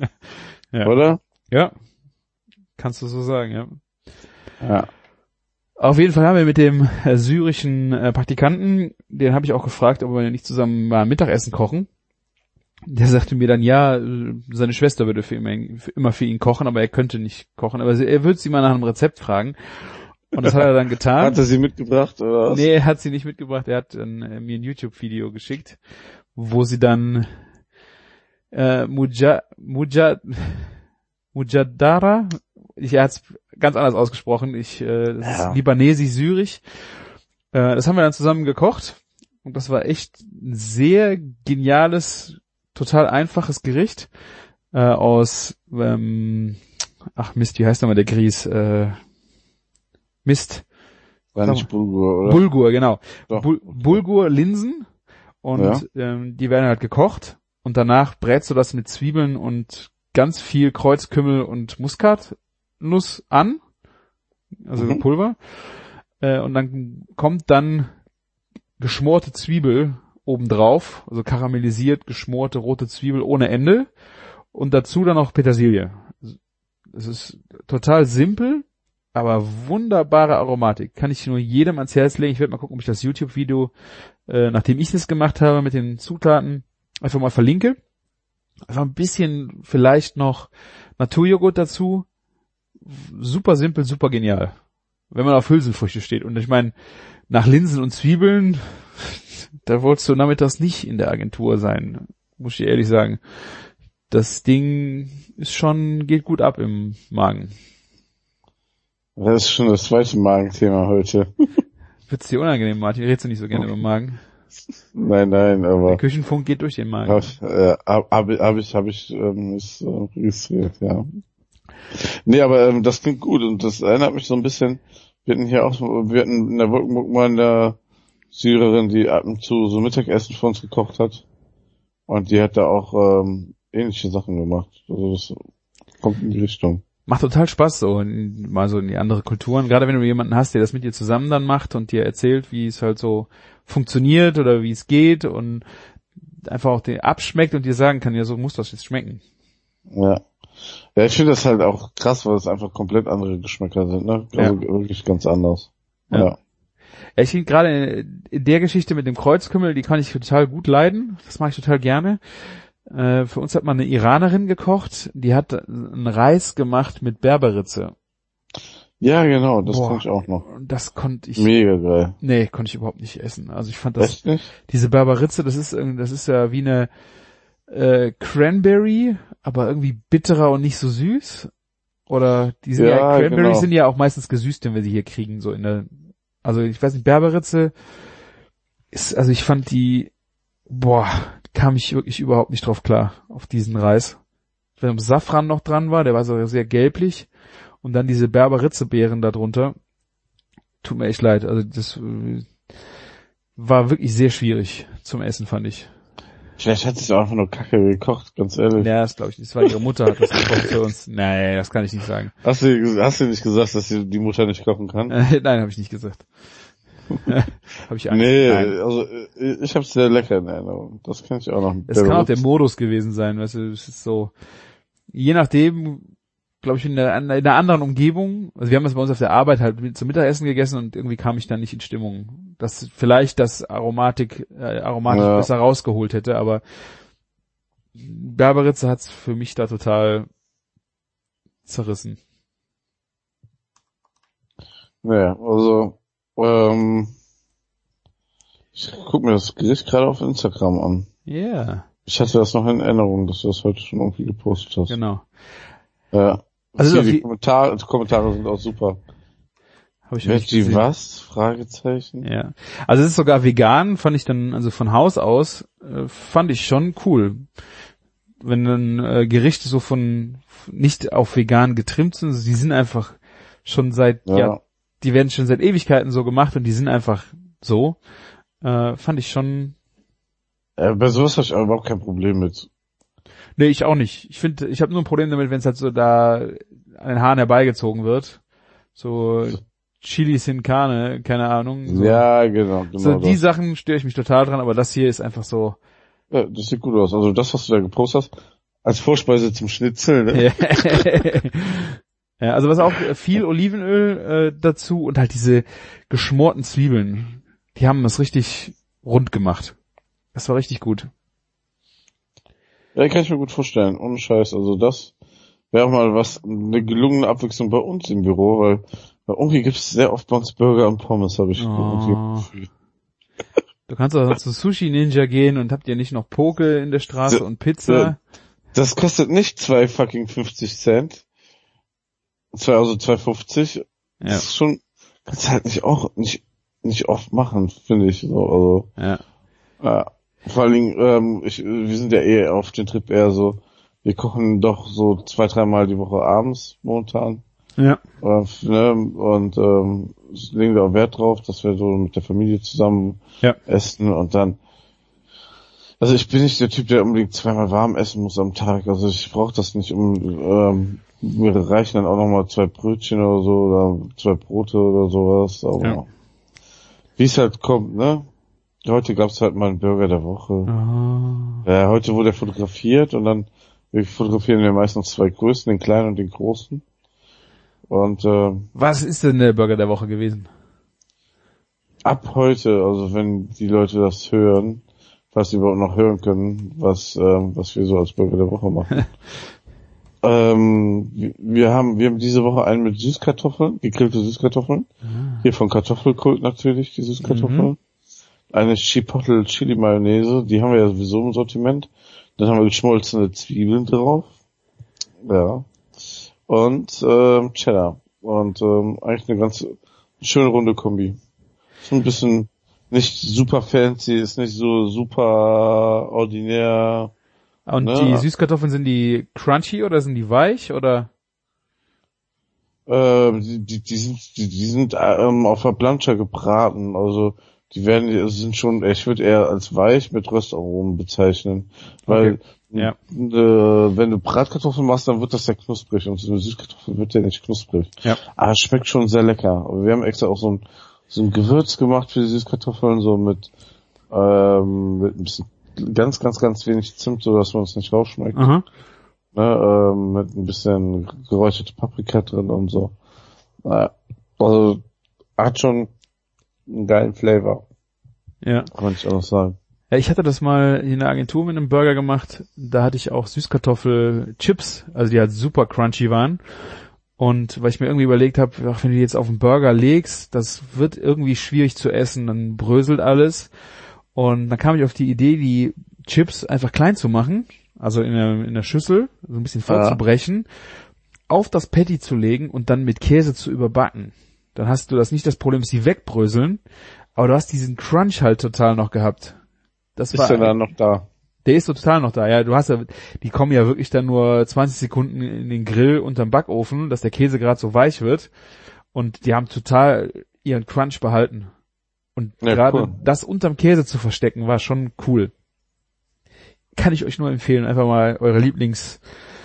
Ja. Oder? Ja. Kannst du so sagen, ja. Ja. Auf jeden Fall haben wir mit dem syrischen Praktikanten, den habe ich auch gefragt, ob wir nicht zusammen mal Mittagessen kochen. Der sagte mir dann, ja, seine Schwester würde immer für ihn kochen, aber er könnte nicht kochen. Aber er würde sie mal nach einem Rezept fragen. Und das hat er dann getan. Hat er sie mitgebracht, oder was? Nee, er hat sie nicht mitgebracht. Er hat mir ein YouTube-Video geschickt, wo sie dann Mujadara, er hat es ganz anders ausgesprochen, das ist libanesisch-syrisch. Das haben wir dann zusammen gekocht und das war echt ein sehr geniales, total einfaches Gericht aus Mist, wie heißt nochmal der Grieß? Mist. War nicht Bulgur, oder? Bulgur, genau. Doch. Bulgur, Linsen und die werden halt gekocht und danach brätst du das mit Zwiebeln und ganz viel Kreuzkümmel und Muskatnuss an, also Pulver, und dann kommt dann geschmorte Zwiebel obendrauf, also karamellisiert, geschmorte rote Zwiebel ohne Ende und dazu dann noch Petersilie. Es ist total simpel, aber wunderbare Aromatik. Kann ich nur jedem ans Herz legen. Ich werde mal gucken, ob ich das YouTube-Video, nachdem ich das gemacht habe mit den Zutaten, einfach mal verlinke. Einfach ein bisschen vielleicht noch Naturjoghurt dazu. Super simpel, super genial. Wenn man auf Hülsenfrüchte steht. Und ich meine, nach Linsen und Zwiebeln, da wolltest du nachmittags nicht in der Agentur sein. Muss ich dir ehrlich sagen. Das Ding geht gut ab im Magen. Das ist schon das zweite Magenthema heute. Wird's dir unangenehm, Martin? Redest du nicht so gerne über Magen? Nein, aber... Der Küchenfunk geht durch den Magen. Hab ich registriert, ja. Nee, aber das klingt gut und das erinnert mich so ein bisschen, wir hatten in der Wolkenburg mal eine Syrerin, die ab und zu so Mittagessen für uns gekocht hat und die hat da auch ähnliche Sachen gemacht. Also das kommt in die Richtung. Macht total Spaß, mal so in die andere Kulturen. Gerade wenn du jemanden hast, der das mit dir zusammen dann macht und dir erzählt, wie es halt so funktioniert oder wie es geht und einfach auch den abschmeckt und dir sagen kann, ja, so muss das jetzt schmecken. Ja. Ja, ich finde das halt auch krass, weil es einfach komplett andere Geschmäcker sind, ne? Also wirklich ganz anders. Ja. Ich finde gerade in der Geschichte mit dem Kreuzkümmel, die kann ich total gut leiden. Das mache ich total gerne. Für uns hat mal eine Iranerin gekocht, die hat einen Reis gemacht mit Berberitze. Ja, genau, das konnte ich auch noch. Das konnte ich. Mega geil. Nee, konnte ich überhaupt nicht essen. Also ich fand das. Echt nicht? Diese Berberitze, das ist ja wie eine Cranberry, aber irgendwie bitterer und nicht so süß. Oder die sind Cranberries sind ja auch meistens gesüßt, wenn wir sie hier kriegen, so also ich weiß nicht, Berberitze ist, also ich fand die, kam ich wirklich überhaupt nicht drauf klar, auf diesen Reis. Wenn Safran noch dran war, der war so sehr gelblich und dann diese Berberitze-Beeren da drunter. Tut mir echt leid, also das war wirklich sehr schwierig zum Essen, fand ich. Vielleicht hat sie einfach nur Kacke gekocht, ganz ehrlich. Ja, das glaube ich nicht. Das war ihre Mutter, hat das gekocht für uns. Nee, das kann ich nicht sagen. Hast du nicht gesagt, dass die Mutter nicht kochen kann? Nein, habe ich nicht gesagt. Habe ich Angst? Nee, Nein. also ich habe es sehr lecker in Erinnerung. Das kann ich auch noch. Es kann auch der Modus gewesen sein, weißt du, es ist so, je nachdem, glaube ich, in einer anderen Umgebung, also wir haben das bei uns auf der Arbeit halt zum Mittagessen gegessen und irgendwie kam ich dann nicht in Stimmung, dass vielleicht das Aromatik besser rausgeholt hätte, aber Berberitze hat's für mich da total zerrissen. Naja, also ich guck mir das Gericht gerade auf Instagram an. Ja. Yeah. Ich hatte das noch in Erinnerung, dass du das heute schon irgendwie gepostet hast. Genau. Ja. Also die Kommentare sind auch super. Hab ich nicht gesehen. Was? Fragezeichen. Ja. Also es ist sogar vegan, fand ich dann, also von Haus aus, fand ich schon cool. Wenn dann Gerichte so nicht auf vegan getrimmt sind, die sind einfach schon die werden schon seit Ewigkeiten so gemacht und die sind einfach so. Fand ich schon. Bei sowas habe ich aber überhaupt kein Problem mit. Nee, ich auch nicht. Ich finde, ich habe nur ein Problem damit, wenn es halt so da an den Haaren herbeigezogen wird. So Chili sin Carne, keine Ahnung. So. Ja, genau. So die Sachen störe ich mich total dran, aber das hier ist einfach so. Ja, das sieht gut aus. Also das, was du da gepostet hast, als Vorspeise zum Schnitzel, ne? Ja, also was auch viel Olivenöl dazu und halt diese geschmorten Zwiebeln. Die haben das richtig rund gemacht. Das war richtig gut. Ja, kann ich mir gut vorstellen. Ohne Scheiß. Also das wäre auch mal eine gelungene Abwechslung bei uns im Büro, weil irgendwie gibt es sehr oft bei uns Burger und Pommes, habe ich irgendwie das Gefühl. Du kannst auch zu Sushi Ninja gehen und habt ihr nicht noch Poke in der Straße und Pizza? Das kostet nicht 2,50 Cent. Also 2,50. Ja. Das ist schon, kannst du halt nicht oft machen, finde ich. So, also, Ja. vor allen Dingen, wir sind ja eh auf den Trip eher so, wir kochen doch so 2-3 Mal die Woche abends momentan. Ja. Und legen wir auch Wert drauf, dass wir so mit der Familie zusammen essen und dann. Also ich bin nicht der Typ, der unbedingt 2-mal warm essen muss am Tag. Also ich brauche das nicht. Mir reichen dann auch nochmal 2 Brötchen oder so oder 2 Brote oder sowas. Aber wie es halt kommt, ne? Heute gab's halt mal einen Burger der Woche. Oh. Ja, heute wurde er fotografiert und dann wir fotografieren wir meistens 2 größten, den kleinen und den großen. Und was ist denn der Burger der Woche gewesen? Ab heute, also wenn die Leute das hören, was sie überhaupt noch hören können, was wir so als Burger der Woche machen. Wir haben diese Woche einen mit Süßkartoffeln, gegrillte Süßkartoffeln. Hier von Kartoffelkult natürlich, die Süßkartoffeln. Eine Chipotle Chili Mayonnaise, die haben wir ja sowieso im Sortiment. Dann haben wir geschmolzene Zwiebeln drauf. Ja. Und Cheddar. Und eigentlich eine ganz schöne runde Kombi. Ist ein bisschen nicht super fancy, ist nicht so super ordinär. Und die Süßkartoffeln, sind die crunchy oder sind die weich oder? Die sind auf der Plancha gebraten, also sind schon, ich würde eher als weich mit Röstaromen bezeichnen, weil wenn du Bratkartoffeln machst, dann wird das sehr knusprig und so eine Süßkartoffel wird ja nicht knusprig. Ja. Aber es schmeckt schon sehr lecker. Aber wir haben extra auch so ein Gewürz gemacht für die Süßkartoffeln, so mit ein bisschen ganz, ganz, ganz wenig Zimt, so dass man es nicht rausschmeckt. Aha. Ne, mit ein bisschen geräucherte Paprika drin und so. Also hat schon einen geilen Flavor. Ja. Kann man nicht anders sagen. Ja, ich hatte das mal in der Agentur mit einem Burger gemacht. Da hatte ich auch Süßkartoffelchips, also die halt super crunchy waren. Und weil ich mir irgendwie überlegt habe, wenn du die jetzt auf einen Burger legst, das wird irgendwie schwierig zu essen, dann bröselt alles. Und dann kam ich auf die Idee, die Chips einfach klein zu machen, also in der Schüssel, so ein bisschen vorzubrechen, auf das Patty zu legen und dann mit Käse zu überbacken. Dann hast du nicht das Problem, dass die wegbröseln, aber du hast diesen Crunch halt total noch gehabt. Ist der dann noch da? Der ist total noch da, ja. Die kommen ja wirklich dann nur 20 Sekunden in den Grill unterm Backofen, dass der Käse gerade so weich wird. Und die haben total ihren Crunch behalten. Und gerade das unterm Käse zu verstecken, war schon cool. Kann ich euch nur empfehlen, einfach mal eure Lieblings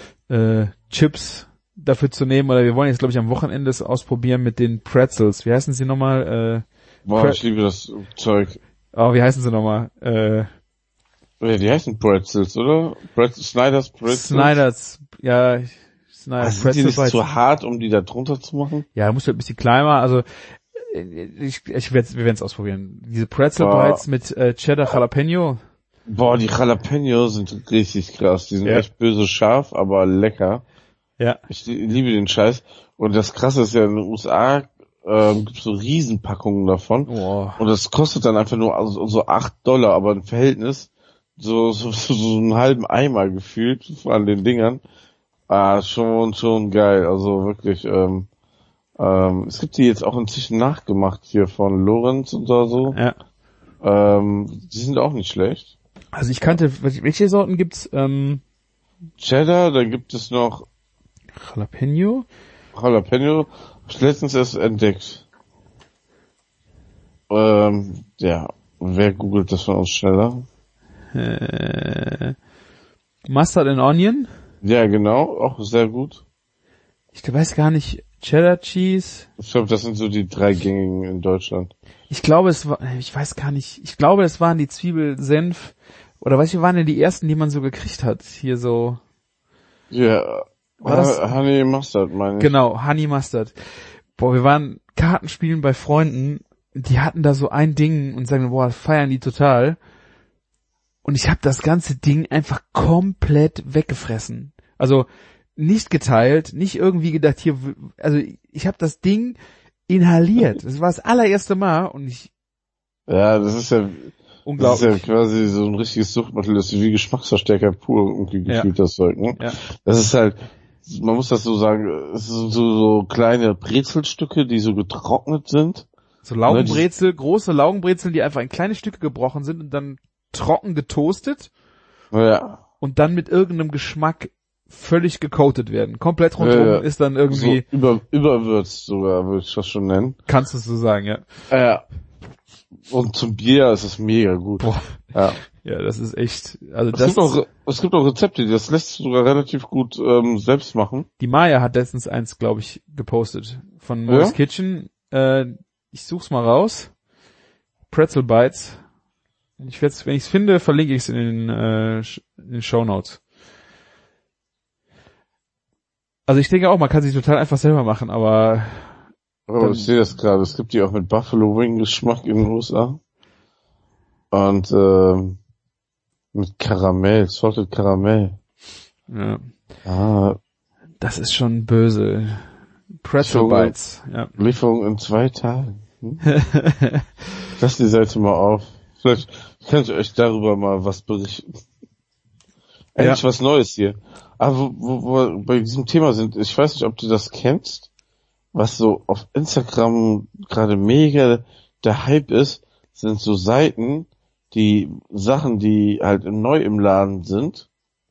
Chips dafür zu nehmen. Oder wir wollen jetzt, glaube ich, am Wochenende es ausprobieren mit den Pretzels. Wie heißen sie nochmal? Ich liebe das Zeug. Oh, wie heißen sie nochmal? Ja, die heißen Pretzels, oder? Snyder's Pretzels? Snyder's Pretzels. Sind die nicht zu hart, um die da drunter zu machen? Ja, musst du ein bisschen kleiner, also wir werden es ausprobieren. Diese Pretzel Bites mit Cheddar Jalapeno. Boah, die Jalapeno sind richtig krass. Die sind echt böse scharf, aber lecker. Ja. Ich liebe den Scheiß. Und das Krasse ist ja, in den USA gibt so Riesenpackungen davon. Oh. Und das kostet dann einfach nur so $8, aber im Verhältnis so einen halben Eimer gefühlt an den Dingern. Schon geil. Also wirklich, es gibt die jetzt auch inzwischen nachgemacht hier von Lorenz und so. Ja. Die sind auch nicht schlecht. Also ich kannte, welche Sorten gibt's? Cheddar, dann gibt es noch Jalapeno. Hab ich letztens erst entdeckt. Wer googelt das von uns schneller? Mustard and Onion? Ja, genau, auch sehr gut. Ich weiß gar nicht, Cheddar Cheese? Ich glaube, das sind so die 3 gängigen in Deutschland. Ich glaube, es waren die Zwiebelsenf, oder was waren denn die ersten, die man so gekriegt hat? Hier so. Ja, War das? Honey Mustard, meine ich. Genau, Honey Mustard. Boah, wir waren Kartenspielen bei Freunden, die hatten da so ein Ding und sagen, boah, feiern die total. Und ich habe das ganze Ding einfach komplett weggefressen. Also nicht geteilt, nicht irgendwie gedacht, hier, also ich habe das Ding inhaliert. Das war das allererste Mal und Ja, das ist ja unglaublich. quasi so ein richtiges Suchtmittel, das ist wie Geschmacksverstärker pur irgendwie gefühlt, das Zeug, ne? Ja. Das ist halt, man muss das so sagen, es sind so kleine Brezelstücke, die so getrocknet sind. So Laugenbrezel, große Laugenbrezel, die einfach in kleine Stücke gebrochen sind und dann trocken getoastet Ja. und dann mit irgendeinem Geschmack völlig gecoated werden. Komplett rundherum ist dann irgendwie... So überwürzt sogar, würde ich das schon nennen. Kannst du so sagen, ja. Ja. Und zum Bier ist es mega gut. Boah. Ja. Ja, das ist echt... Also Es gibt auch Rezepte, das lässt sich sogar relativ gut selbst machen. Die Maya hat letztens eins, glaube ich, gepostet. Von Moe's Kitchen. Ich such's mal raus. Pretzel Bites. Wenn ich es finde, verlinke ich es in den Shownotes. Also ich denke auch, man kann sich total einfach selber machen, aber Ich sehe das gerade. Es gibt die auch mit Buffalo Wing Geschmack in den USA. Und mit Karamell, Salted Karamell. ja, Das ist schon böse. Pretzel Bites. Ja. Lieferung in 2 Tagen. Lass die Seite mal auf. Vielleicht kann ich euch darüber mal was berichten. Eigentlich was Neues hier. Aber wo wir bei diesem Thema sind, ich weiß nicht, ob du das kennst, was so auf Instagram gerade mega der Hype ist, sind so Seiten, die Sachen, die halt neu im Laden sind,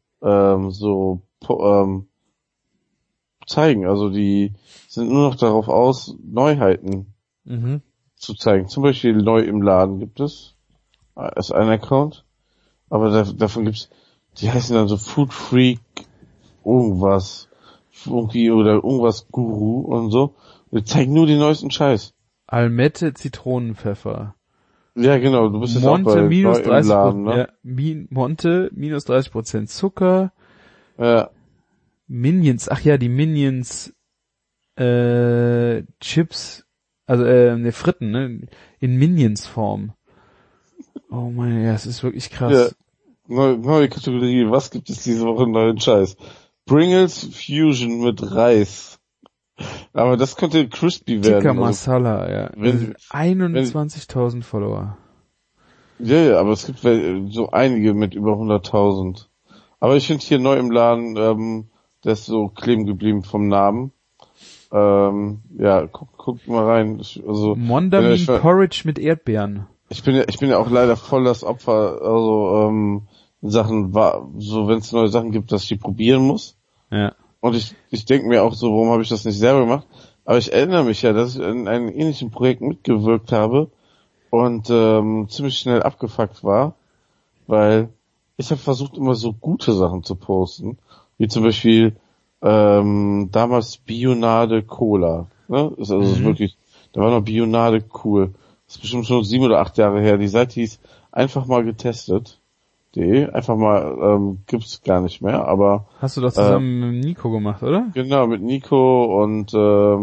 zeigen. Also die sind nur noch darauf aus, Neuheiten zu zeigen. Zum Beispiel neu im Laden gibt es, ist ein Account, aber davon gibt's, die heißen dann so Food Freak irgendwas, irgendwie oder irgendwas Guru und so. Die zeigen nur den neuesten Scheiß. Almette Zitronenpfeffer. Ja, genau, du bist jetzt Monte auch bei minus neu im Laden, ne? Ja, Monte minus 30% Zucker. Ja. Minions, ach ja, die Minions Chips, also Fritten, ne? In Minions Form. Oh mein, ja, es ist wirklich krass. Ja, neue Kategorie, was gibt es diese Woche neuen Scheiß? Pringles Fusion mit Reis. Aber das könnte crispy werden. Tikka Masala, ja. 21.000 Follower. Ja, aber es gibt so einige mit über 100.000. Aber ich finde hier neu im Laden, der ist so kleben geblieben vom Namen. Ja, guck mal rein. Mondamin Porridge mit Erdbeeren. Ich bin ja auch leider voll das Opfer, also Sachen, so wenn es neue Sachen gibt, dass ich die probieren muss. Ja. Und ich denke mir auch so, warum habe ich das nicht selber gemacht? Aber ich erinnere mich ja, dass ich in einem ähnlichen Projekt mitgewirkt habe und ziemlich schnell abgefuckt war, weil ich habe versucht, immer so gute Sachen zu posten, wie zum Beispiel damals Bionade Cola. Ne? Ist wirklich, da war noch Bionade cool. Das ist bestimmt schon 7 oder 8 Jahre her. Die Seite hieß einfach mal getestet.de. Einfach mal gibt's gar nicht mehr, aber hast du das zusammen mit Nico gemacht, oder? Genau, mit Nico und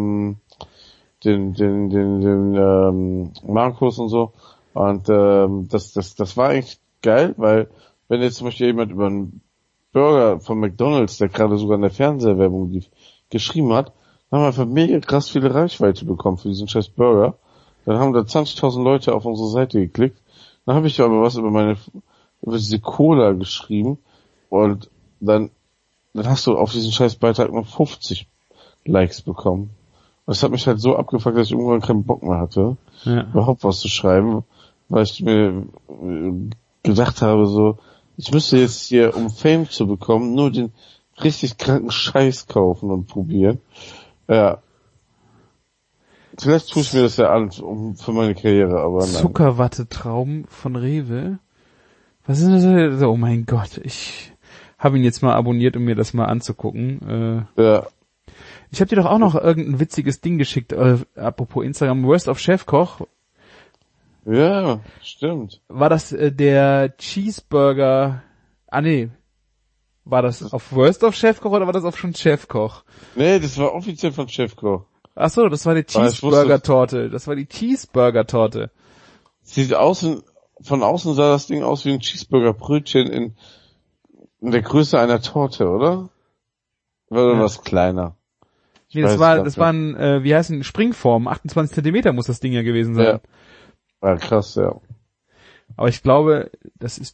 den Markus und so. Und das war eigentlich geil, weil wenn jetzt zum Beispiel jemand über einen Burger von McDonald's, der gerade sogar in der Fernsehwerbung lief, geschrieben hat, dann haben wir einfach mega krass viele Reichweite bekommen für diesen scheiß Burger. Dann haben da 20.000 Leute auf unsere Seite geklickt. Dann habe ich aber was über diese Cola geschrieben und dann hast du auf diesen scheiß Beitrag noch 50 Likes bekommen. Und das hat mich halt so abgefuckt, dass ich irgendwann keinen Bock mehr hatte, überhaupt was zu schreiben, weil ich mir gedacht habe, so, ich müsste jetzt hier, um Fame zu bekommen, nur den richtig kranken Scheiß kaufen und probieren. Ja. Vielleicht tue ich mir das ja an, für meine Karriere, aber nein. Zuckerwattetrauben von Rewe? Was ist das? Oh mein Gott, ich habe ihn jetzt mal abonniert, um mir das mal anzugucken. Ja. Ich habe dir doch auch noch irgendein witziges Ding geschickt, apropos Instagram, Worst of Chefkoch. Ja, stimmt. War das der Cheeseburger, War das auf Worst of Chefkoch oder war das auf schon Chefkoch? Nee, das war offiziell von Chefkoch. Ach so, das war die Cheeseburger-Torte. Das war die Cheeseburger-Torte. Von außen sah das Ding aus wie ein Cheeseburger-Brötchen in der Größe einer Torte, oder? Oder was kleiner? Nee, das war ein, wie heißt ein Springform, 28 Zentimeter muss das Ding ja gewesen sein. Ja, krass, ja. Aber ich glaube, das ist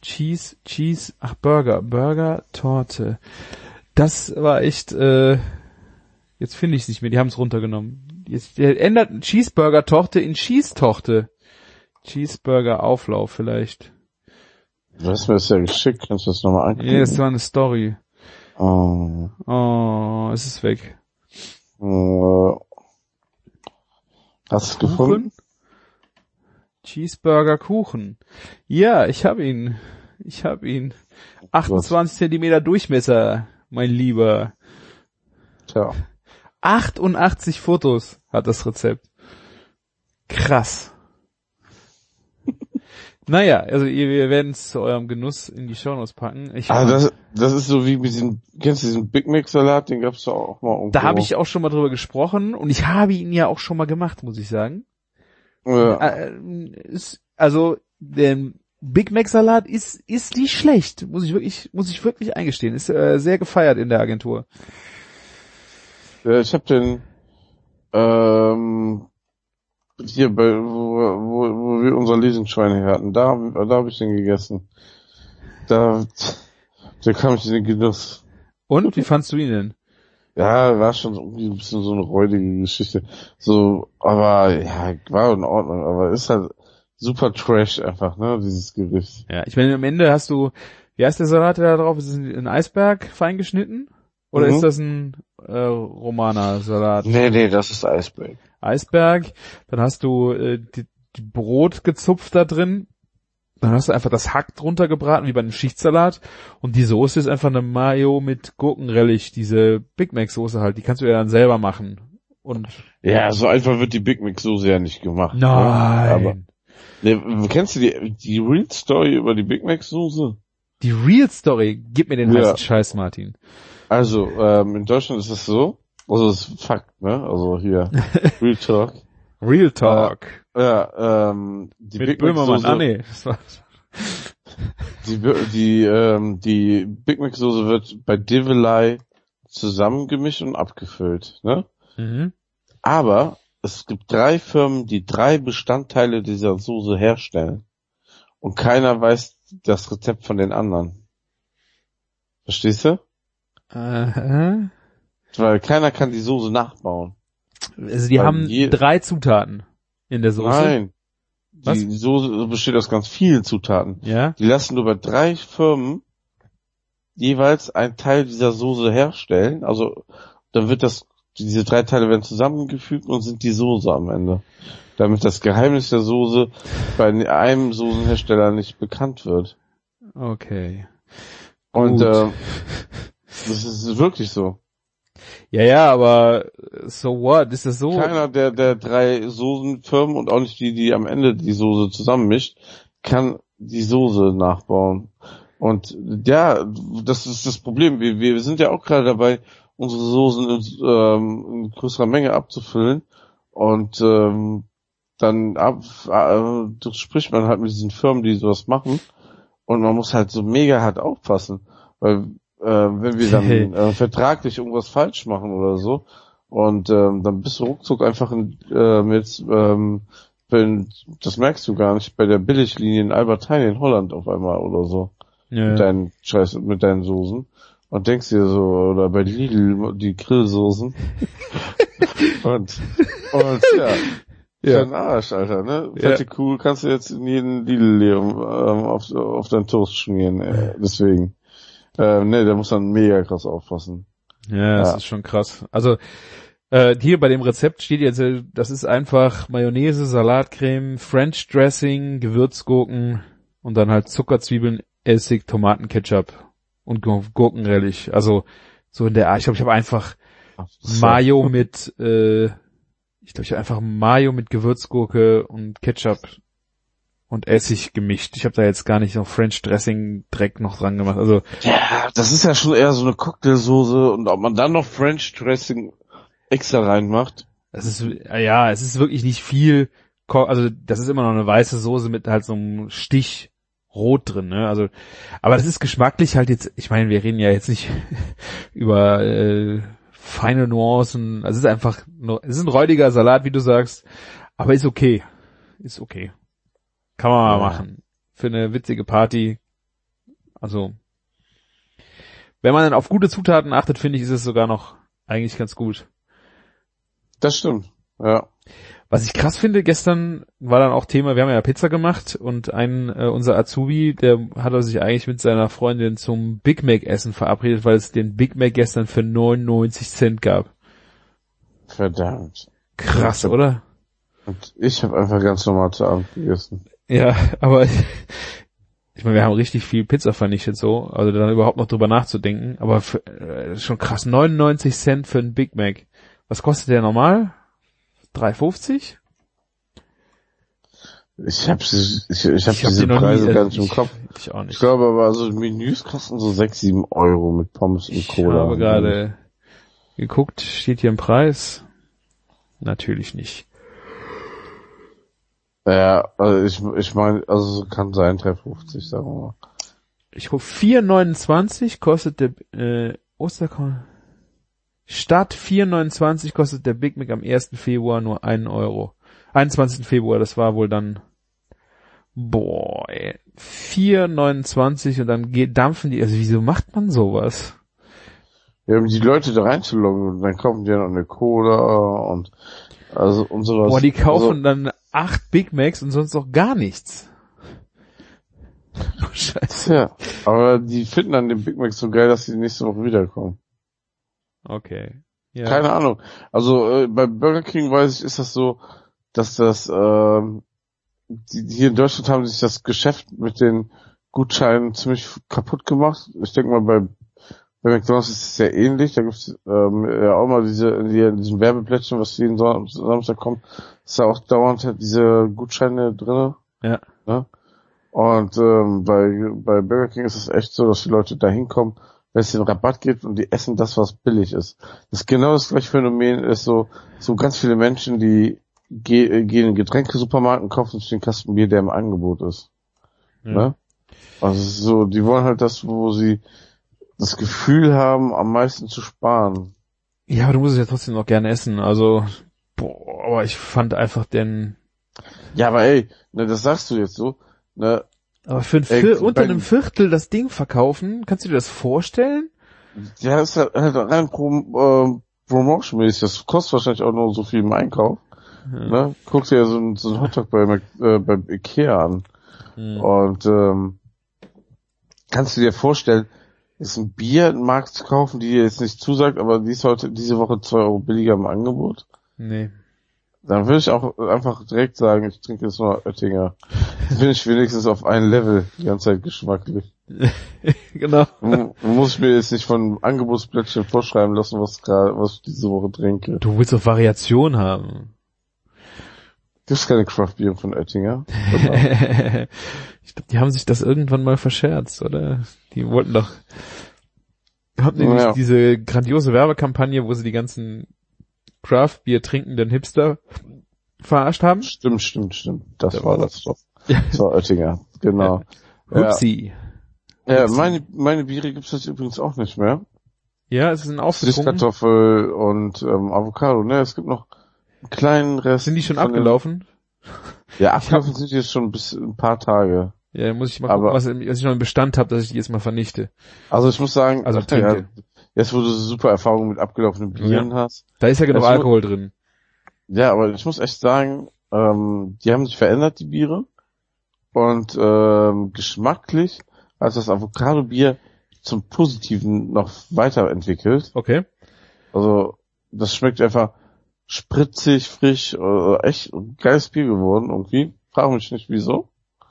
Burger, Torte. Das war echt, jetzt finde ich es nicht mehr, die haben es runtergenommen. Jetzt ändert Cheeseburger-Torte in Cheese-Torte. Cheeseburger-Auflauf vielleicht. Du hast mir das ja geschickt, kannst du das nochmal anklicken? Nee, das war eine Story. Oh. Oh, es ist weg. Hast du es gefunden? Cheeseburger Kuchen. Ja, ich hab ihn. 28 Zentimeter Durchmesser, mein Lieber. Tja. 88 Fotos hat das Rezept. Krass. Naja, also wir werden es zu eurem Genuss in die Shownotes packen. Das ist so wie mit diesem, kennst du diesen Big Mac Salat, den gab's doch auch mal irgendwo. Da habe ich auch schon mal drüber gesprochen und ich habe ihn ja auch schon mal gemacht, muss ich sagen. Ja. Also der Big Mac Salat ist nicht schlecht, muss ich wirklich eingestehen. Ist sehr gefeiert in der Agentur. Ja, ich habe den hier wo wir unser Leasingschwein her hatten, da hab ich den gegessen. Da kam ich in den Genuss. Und wie fandst du ihn denn? Ja, war schon irgendwie ein bisschen so eine räudige Geschichte. So, aber ja, war in Ordnung, aber ist halt super Trash einfach, ne, dieses Gericht. Ja, ich meine, am Ende hast du, wie heißt der Salat da drauf? Ist es ein Eisberg fein geschnitten? Oder ist das ein Romana-Salat? Nee, das ist Eisberg. Eisberg, dann hast du die Brot gezupft da drin, dann hast du einfach das Hack drunter gebraten, wie bei einem Schichtsalat, und die Soße ist einfach eine Mayo mit Gurkenrelish, diese Big Mac Soße halt, die kannst du ja dann selber machen. Und ja, so einfach wird die Big Mac Soße ja nicht gemacht. Nein. Aber kennst du die Real Story über die Big Mac Soße? Die Real Story, gib mir den heißen Scheiß, Martin. Also, in Deutschland ist es so, also das ist Fakt, ne? Also hier, Real Talk. Real Talk. Die mit Big Böhmermann, Mac Soße, die Big Mac Soße wird bei Devilei zusammengemischt und abgefüllt, ne? Mhm. Aber es gibt 3 Firmen, die 3 Bestandteile dieser Soße herstellen. Und keiner weiß das Rezept von den anderen. Verstehst du? Weil keiner kann die Soße nachbauen. Also die haben 3 Zutaten in der Soße. Nein. Die Soße besteht aus ganz vielen Zutaten. Ja. Die lassen nur bei 3 Firmen jeweils einen Teil dieser Soße herstellen. Also dann wird diese 3 Teile werden zusammengefügt und sind die Soße am Ende. Damit das Geheimnis der Soße bei einem Soßenhersteller nicht bekannt wird. Okay. Und Gut. das ist wirklich so. Ja, aber so what? Ist das so? Keiner der 3 Soßenfirmen und auch nicht die am Ende die Soße zusammenmischt, kann die Soße nachbauen. Und ja, das ist das Problem. Wir sind ja auch gerade dabei, unsere Soßen in größerer Menge abzufüllen. Und dann spricht man halt mit diesen Firmen, die sowas machen. Und man muss halt so mega hart aufpassen. Weil wenn wir dann vertraglich irgendwas falsch machen oder so, und dann bist du ruckzuck einfach das merkst du gar nicht, bei der Billiglinie in Albert Heijn in Holland auf einmal oder so. Ja. Mit deinen Soßen. Und denkst dir so, oder bei Lidl, die Grillsoßen. und ja. Ja. Dein Arsch, Alter, ne? Fette Kuh kannst du jetzt in jeden Lidl auf deinen Toast schmieren, deswegen. Da muss man mega krass aufpassen. Ja, das ist schon krass. Also, hier bei dem Rezept steht jetzt, das ist einfach Mayonnaise, Salatcreme, French Dressing, Gewürzgurken und dann halt Zucker, Zwiebeln, Essig, Tomatenketchup und Gurkenrelish. Also, so in der Art. Ich glaube, ich habe einfach Mayo mit Gewürzgurke und Ketchup und Essig gemischt. Ich habe da jetzt gar nicht noch French Dressing Dreck noch dran gemacht. Also Ja, das ist ja schon eher so eine Cocktailsoße und ob man dann noch French Dressing extra reinmacht. es ist wirklich nicht viel. Also das ist immer noch eine weiße Soße mit halt so einem Stich Rot drin, ne? Also, aber das ist geschmacklich halt jetzt. Ich meine, wir reden ja jetzt nicht über feine Nuancen. Also es ist einfach, es ist ein räudiger Salat, wie du sagst, aber ist okay. Ist okay. Kann man mal machen. Für eine witzige Party. Also, wenn man dann auf gute Zutaten achtet, finde ich, ist es sogar noch eigentlich ganz gut. Das stimmt, ja. Was ich krass finde, gestern war dann auch Thema, wir haben ja Pizza gemacht und unser Azubi, der hat sich eigentlich mit seiner Freundin zum Big Mac Essen verabredet, weil es den Big Mac gestern für 99 Cent gab. Verdammt. Krass, oder? Und ich habe einfach ganz normal zu Abend gegessen. Ja, aber ich meine, wir haben richtig viel Pizza vernichtet so, also dann überhaupt noch drüber nachzudenken, aber schon krass, 99 Cent für einen Big Mac. Was kostet der normal? 3,50? Ich hab diese Preise gar nicht im Kopf. Ich auch nicht. Ich glaube aber, also Menüs kosten so 6, 7 Euro mit Pommes und Cola. Ich habe gerade geguckt, steht hier im Preis? Natürlich nicht. Ja, also ich meine, also kann sein 3,50, sagen wir mal. Ich guck, 4,29 kostet der Osterkorn. Statt 4,29 kostet der Big Mac am 1. Februar nur 1 Euro. 21. Februar, das war wohl dann 4,29 und dann dampfen die, also wieso macht man sowas? Ja, um die Leute da reinzuloggen und dann kaufen die ja noch eine Cola und sowas. Boah, die kaufen dann 8 Big Macs und sonst auch gar nichts. Scheiße. Ja, aber die finden dann den Big Mac so geil, dass die nächste Woche wiederkommen. Okay. Ja. Keine Ahnung. Also bei Burger King weiß ich, ist das so, dass das hier in Deutschland haben sich das Geschäft mit den Gutscheinen ziemlich kaputt gemacht. Ich denke mal bei McDonald's ist es ja ähnlich. Da gibt's ja auch mal diesen Werbeplättchen, was jeden Samstag kommt, ist ja auch dauernd halt diese Gutscheine drinne. Ja. Ne? Und bei Burger King ist es echt so, dass die Leute da hinkommen, wenn es den Rabatt gibt und die essen das, was billig ist. Das ist genau das gleiche Phänomen, ist so ganz viele Menschen, die gehen in Getränkesupermarkt und kaufen sich den Kasten Bier, der im Angebot ist. Ja. Ne? Also so, die wollen halt das, wo sie das Gefühl haben, am meisten zu sparen. Ja, aber du musst es ja trotzdem noch gerne essen. Also, aber ich fand einfach Ja, aber ey, ne, das sagst du jetzt so, ne? Aber für unter einem Viertel das Ding verkaufen, kannst du dir das vorstellen? Ja, das ist halt rein Promotion-mäßig. Das kostet wahrscheinlich auch nur so viel im Einkauf. Ja. Ne? Guck dir so ein Hotdog bei Ikea an. Und kannst du dir vorstellen, ist ein Bier im Markt zu kaufen, die dir jetzt nicht zusagt, aber die ist diese Woche 2 Euro billiger im Angebot? Nee. Dann würde ich auch einfach direkt sagen, ich trinke jetzt nur Oettinger. Dann bin ich wenigstens auf ein Level die ganze Zeit geschmacklich. Genau. Muss ich mir jetzt nicht von Angebotsplättchen vorschreiben lassen, was ich diese Woche trinke. Du willst doch Variation haben. Gibt's keine Craft-Bier von Oettinger? Ich glaube, die haben sich das irgendwann mal verscherzt, oder? Die wollten doch, haben nämlich diese grandiose Werbekampagne, wo sie die ganzen Craft-Bier trinkenden Hipster verarscht haben. Stimmt. Das war das doch. Das war Oettinger, genau. Upsi. Ja, meine Biere gibt's jetzt übrigens auch nicht mehr. Ja, es sind aufgetrunken. Süßkartoffel und Avocado, ne? Es gibt noch einen kleinen Rest. Sind die schon abgelaufen? Ja, abgelaufen sind die jetzt schon bis ein paar Tage. Ja, muss ich mal gucken, was ich noch im Bestand habe, dass ich die jetzt mal vernichte. Also ich muss sagen, trinke. Jetzt wo du so super Erfahrungen mit abgelaufenen Bieren hast. Da ist ja genug Alkohol drin. Ja, aber ich muss echt sagen, die haben sich verändert, die Biere. Und geschmacklich hat das Avocado-Bier zum Positiven noch weiterentwickelt. Okay. Also das schmeckt einfach spritzig, frisch, echt ein geiles Bier geworden irgendwie. Frag mich nicht wieso.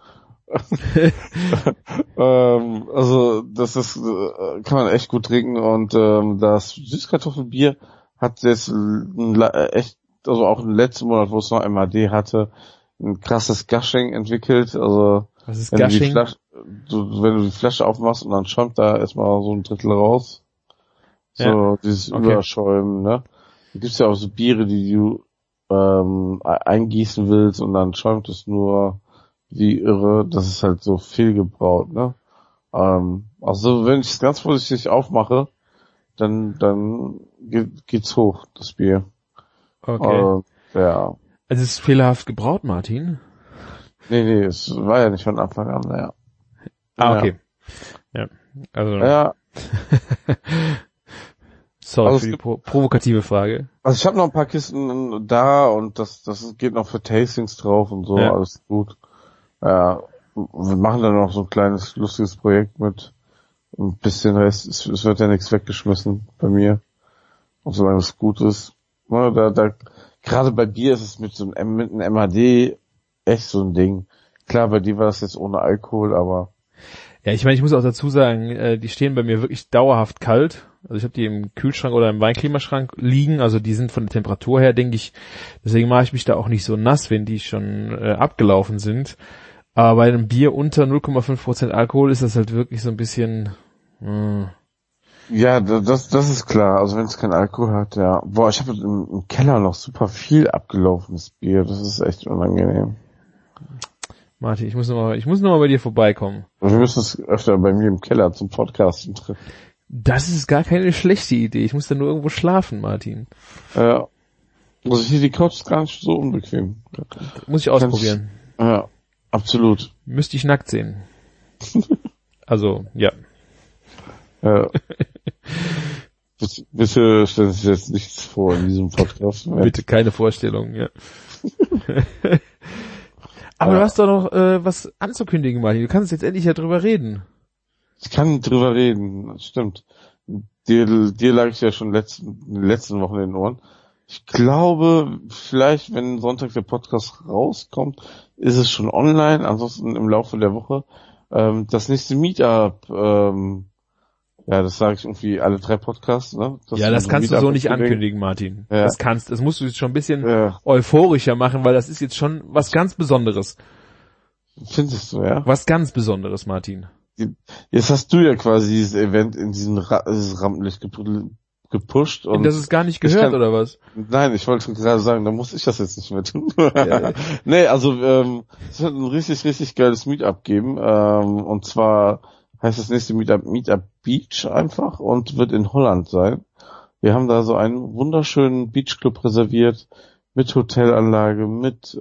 Also das ist kann man echt gut trinken und das Süßkartoffelbier hat jetzt echt, also auch im letzten Monat, wo es noch MAD hatte, ein krasses Gushing entwickelt, also Was ist wenn du Gushing? wenn du die Flasche aufmachst und dann schäumt da erstmal so ein Drittel raus. So, Ja, dieses okay. Überschäumen, ne? Da gibt's ja auch so Biere, die du eingießen willst und dann schäumt es nur wie irre. Das ist halt so viel gebraut, ne? Also wenn ich es ganz vorsichtig aufmache, dann geht's hoch, das Bier. Okay. Ja. Also es ist fehlerhaft gebraut, Martin? Nee, es war ja nicht von Anfang an, ja. Okay. Ja. Also, Ja, sorry also für die provokative Frage. also ich habe noch ein paar Kisten da und das geht noch für Tastings drauf und so, Ja. alles gut. Ja, wir machen dann noch so ein kleines, lustiges Projekt mit ein bisschen Rest. Es wird ja nichts weggeschmissen bei mir. Und solange es gut ist. Ja, gerade bei Bier ist es mit einem MHD echt so ein Ding. Klar, bei dir war das jetzt ohne Alkohol, aber Ja, ich meine, ich muss auch dazu sagen, die stehen bei mir wirklich dauerhaft kalt. Also ich habe die im Kühlschrank oder im Weinklimaschrank liegen. Also die sind von der Temperatur her, denke ich, deswegen mache ich mich da auch nicht so nass, wenn die schon abgelaufen sind. Aber bei einem Bier unter 0,5% Alkohol ist das halt wirklich so ein bisschen... ja, das ist klar. Also wenn es keinen Alkohol hat, ja. Boah, ich habe im Keller noch super viel abgelaufenes Bier. Das ist echt unangenehm. Martin, ich muss noch mal bei dir vorbeikommen. Und wir müssen es öfter bei mir im Keller zum Podcasten treffen. Das ist gar keine schlechte Idee. Ich muss da nur irgendwo schlafen, Martin. Ja. Also hier die Couch ist gar nicht so unbequem. Muss ich ausprobieren. Ja, absolut. Müsste ich nackt sehen. Also, ja. Ja. Bitte stellen Sie sich jetzt nichts vor in diesem Podcast. Bitte keine Vorstellung, ja. Aber du hast doch noch was anzukündigen, Martin. Du kannst jetzt endlich ja drüber reden. Ich kann drüber reden, das stimmt. Dir lag ich ja schon in den letzten Wochen in den Ohren. Ich glaube, vielleicht, wenn Sonntag der Podcast rauskommt, ist es schon online, ansonsten im Laufe der Woche. Das nächste Meetup, ja, das sage ich irgendwie alle 3 Podcasts, ne? Das kannst du so nicht ankündigen, Martin. Ja. Das musst du jetzt schon ein bisschen euphorischer machen, weil das ist jetzt schon was ganz Besonderes. Findest du, ja? Was ganz Besonderes, Martin. Jetzt hast du ja quasi dieses Event in dieses Rampenlicht gepusht und Das ist gar nicht gehört, oder was? Nein, ich wollte gerade sagen, da muss ich das jetzt nicht mehr tun. Ja. Nee, also es wird ein richtig, richtig geiles Meetup geben. Und zwar heißt das nächste Meetup Beach einfach und wird in Holland sein. Wir haben da so einen wunderschönen Beachclub reserviert mit Hotelanlage, mit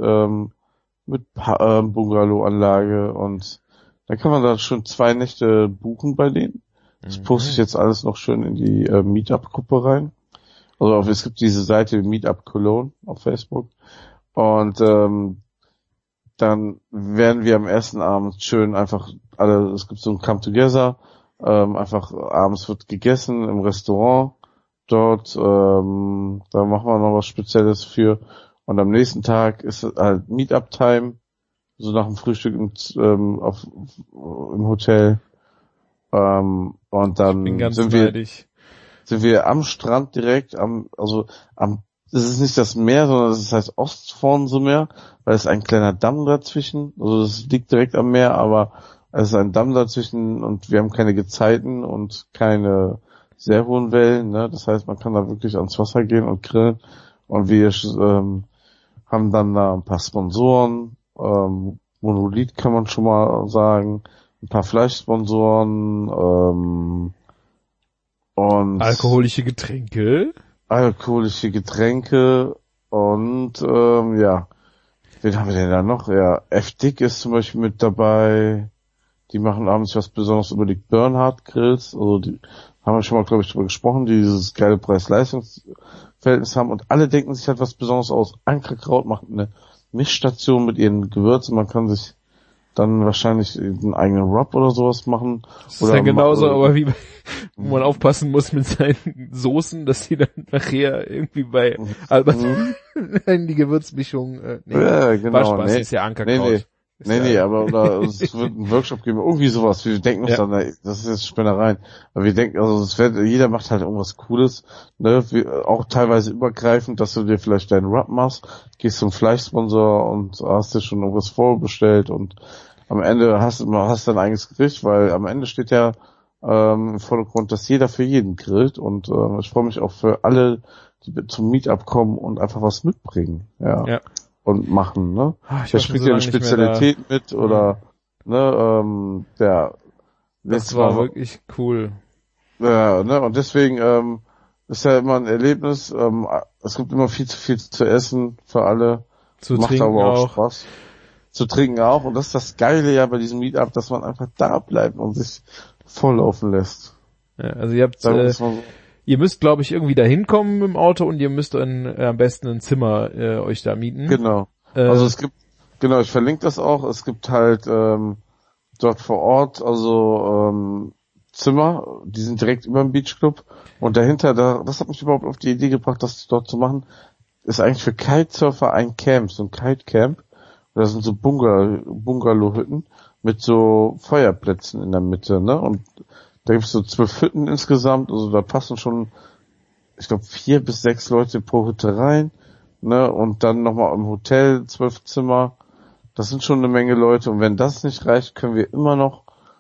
Bungalow-Anlage und da kann man da schon 2 Nächte buchen bei denen. Das poste ich jetzt alles noch schön in die Meetup-Gruppe rein. Also es gibt diese Seite Meetup Cologne auf Facebook. Und dann werden wir am ersten Abend schön einfach es gibt so ein Come Together, einfach abends wird gegessen im Restaurant dort, da machen wir noch was Spezielles für. Und am nächsten Tag ist halt Meetup-Time, so nach dem Frühstück im Hotel. Und dann sind wir am Strand direkt, es ist nicht das Meer, sondern es heißt Ostfriese-Meer, weil es ist ein kleiner Damm dazwischen, also es liegt direkt am Meer, aber es ist ein Damm dazwischen und wir haben keine Gezeiten und keine sehr hohen Wellen, ne? Das heißt, man kann da wirklich ans Wasser gehen und grillen und wir haben dann da ein paar Sponsoren, Monolith kann man schon mal sagen, ein paar Fleischsponsoren und Alkoholische Getränke und ja, wen haben wir denn da noch? Ja, F-Dick ist zum Beispiel mit dabei. Die machen abends was Besonderes über die Bernhard Grills. Also die haben wir schon mal, glaube ich, drüber gesprochen, die dieses geile Preis-Leistungs-Verhältnis haben und alle denken sich halt was Besonderes aus. Ankerkraut macht eine Mischstation mit ihren Gewürzen. Man kann sich dann wahrscheinlich einen eigenen Rub oder sowas machen. Das ist ja genauso, aber wie wo man aufpassen muss mit seinen Soßen, dass die dann nachher irgendwie bei Albert in die Gewürzmischung, ja, genau, Spaß, ist ja Ankerkraut. Nee. Nee, aber oder es wird einen Workshop geben, irgendwie sowas. Wir denken uns dann, ey, das ist jetzt Spinnereien. Aber wir denken, also jeder macht halt irgendwas Cooles, ne? Auch teilweise übergreifend, dass du dir vielleicht deinen Rub machst, gehst zum Fleischsponsor und hast dir schon irgendwas vorbestellt und am Ende hast du dein eigenes Gericht, weil am Ende steht ja im Vordergrund, dass jeder für jeden grillt und ich freue mich auch für alle, die zum Meetup kommen und einfach was mitbringen. Ja. Und machen, ne? Der spielt ja eine Spezialität mit oder der das war wirklich cool. Ja, ne? Und deswegen ist ja immer ein Erlebnis. Es gibt immer viel zu essen für alle. Zu Macht trinken aber auch auch. Spaß. Zu trinken auch. Und das ist das Geile ja bei diesem Meetup, dass man einfach da bleibt und sich volllaufen lässt. Ja, also ihr müsst, glaube ich, irgendwie da hinkommen im Auto und ihr müsst am besten ein Zimmer euch da mieten. Genau. Also es gibt, ich verlinke das auch, es gibt halt dort vor Ort, also Zimmer, die sind direkt über dem Beachclub und dahinter, das hat mich überhaupt auf die Idee gebracht, das dort zu machen, ist eigentlich für Kitesurfer ein Camp, so ein Kite-Camp. Das sind so Bungalow-Hütten mit so Feuerplätzen in der Mitte, ne? Und da gibt es so 12 Hütten insgesamt, also da passen schon, ich glaube, 4 bis 6 Leute pro Hütte rein, ne? Und dann nochmal im Hotel 12 Zimmer. Das sind schon eine Menge Leute. Und wenn das nicht reicht, können wir immer noch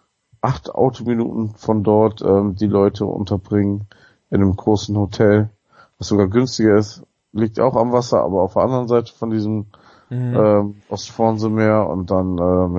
8 Autominuten von dort die Leute unterbringen in einem großen Hotel, was sogar günstiger ist. Liegt auch am Wasser, aber auf der anderen Seite von diesem Ostfriesenmeer. Und dann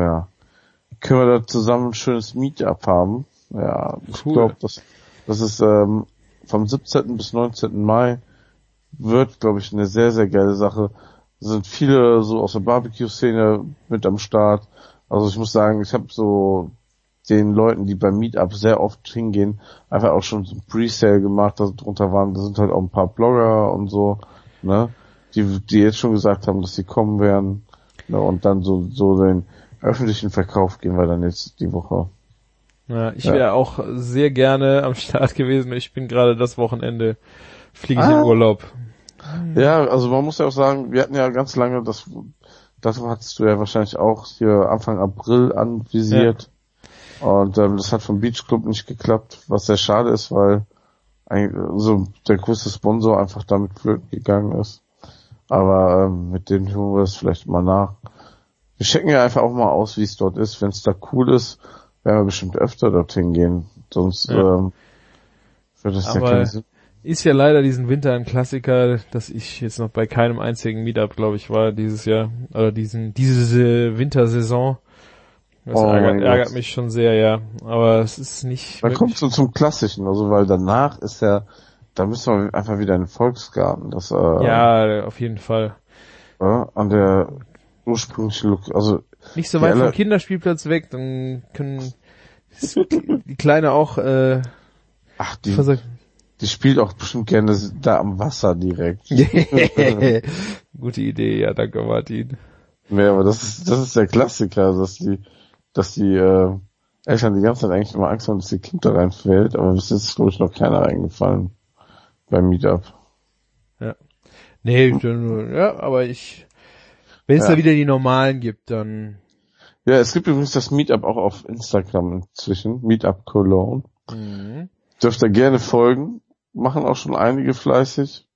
können wir da zusammen ein schönes Meetup haben. Ja, ich glaube, das ist vom 17. bis 19. Mai wird, glaube ich, eine sehr, sehr geile Sache. Es sind viele so aus der Barbecue-Szene mit am Start. Also ich muss sagen, ich habe so den Leuten, die beim Meetup sehr oft hingehen, einfach auch schon so ein Pre-Sale gemacht, da sind halt auch ein paar Blogger und so, ne, die jetzt schon gesagt haben, dass sie kommen werden, ne, und dann so den öffentlichen Verkauf gehen wir dann jetzt die Woche. Ja, ich wäre auch sehr gerne am Start gewesen. Ich bin gerade das Wochenende, fliege ich in Urlaub. Ja, also man muss ja auch sagen, wir hatten ja ganz lange, das hattest du ja wahrscheinlich auch hier Anfang April anvisiert. Ja. Und das hat vom Beach Club nicht geklappt, was sehr schade ist, weil so der größte Sponsor einfach damit flöten gegangen ist. Aber mit dem tun wir es vielleicht mal nach. Wir checken ja einfach auch mal aus, wie es dort ist. Wenn es da cool ist, werden wir bestimmt öfter dorthin gehen. Sonst wird das ja keinen Sinn. Ist ja leider diesen Winter ein Klassiker, dass ich jetzt noch bei keinem einzigen Meetup, glaube ich, war dieses Jahr, oder diese Wintersaison. Das ärgert mich schon sehr, ja. Aber es ist nicht... Dann kommst du zum Klassischen, also weil danach ist da müssen wir einfach wieder in den Volksgarten. Ja, auf jeden Fall. An der ursprünglichen also nicht so weit vom Kinderspielplatz weg, dann können die Kleine auch die spielt auch bestimmt gerne da am Wasser direkt. Gute Idee, ja, danke Martin. Ja, aber das ist der Klassiker, dass die Eltern die ganze Zeit eigentlich immer Angst haben, dass ihr Kind da reinfällt, aber bis jetzt ist, glaube ich, noch keiner eingefallen beim Meetup. Ja. Nee, aber wenn es da wieder die normalen gibt, dann... Ja, es gibt übrigens das Meetup auch auf Instagram inzwischen, Meetup Cologne. Mhm. Dürft ihr gerne folgen, machen auch schon einige fleißig.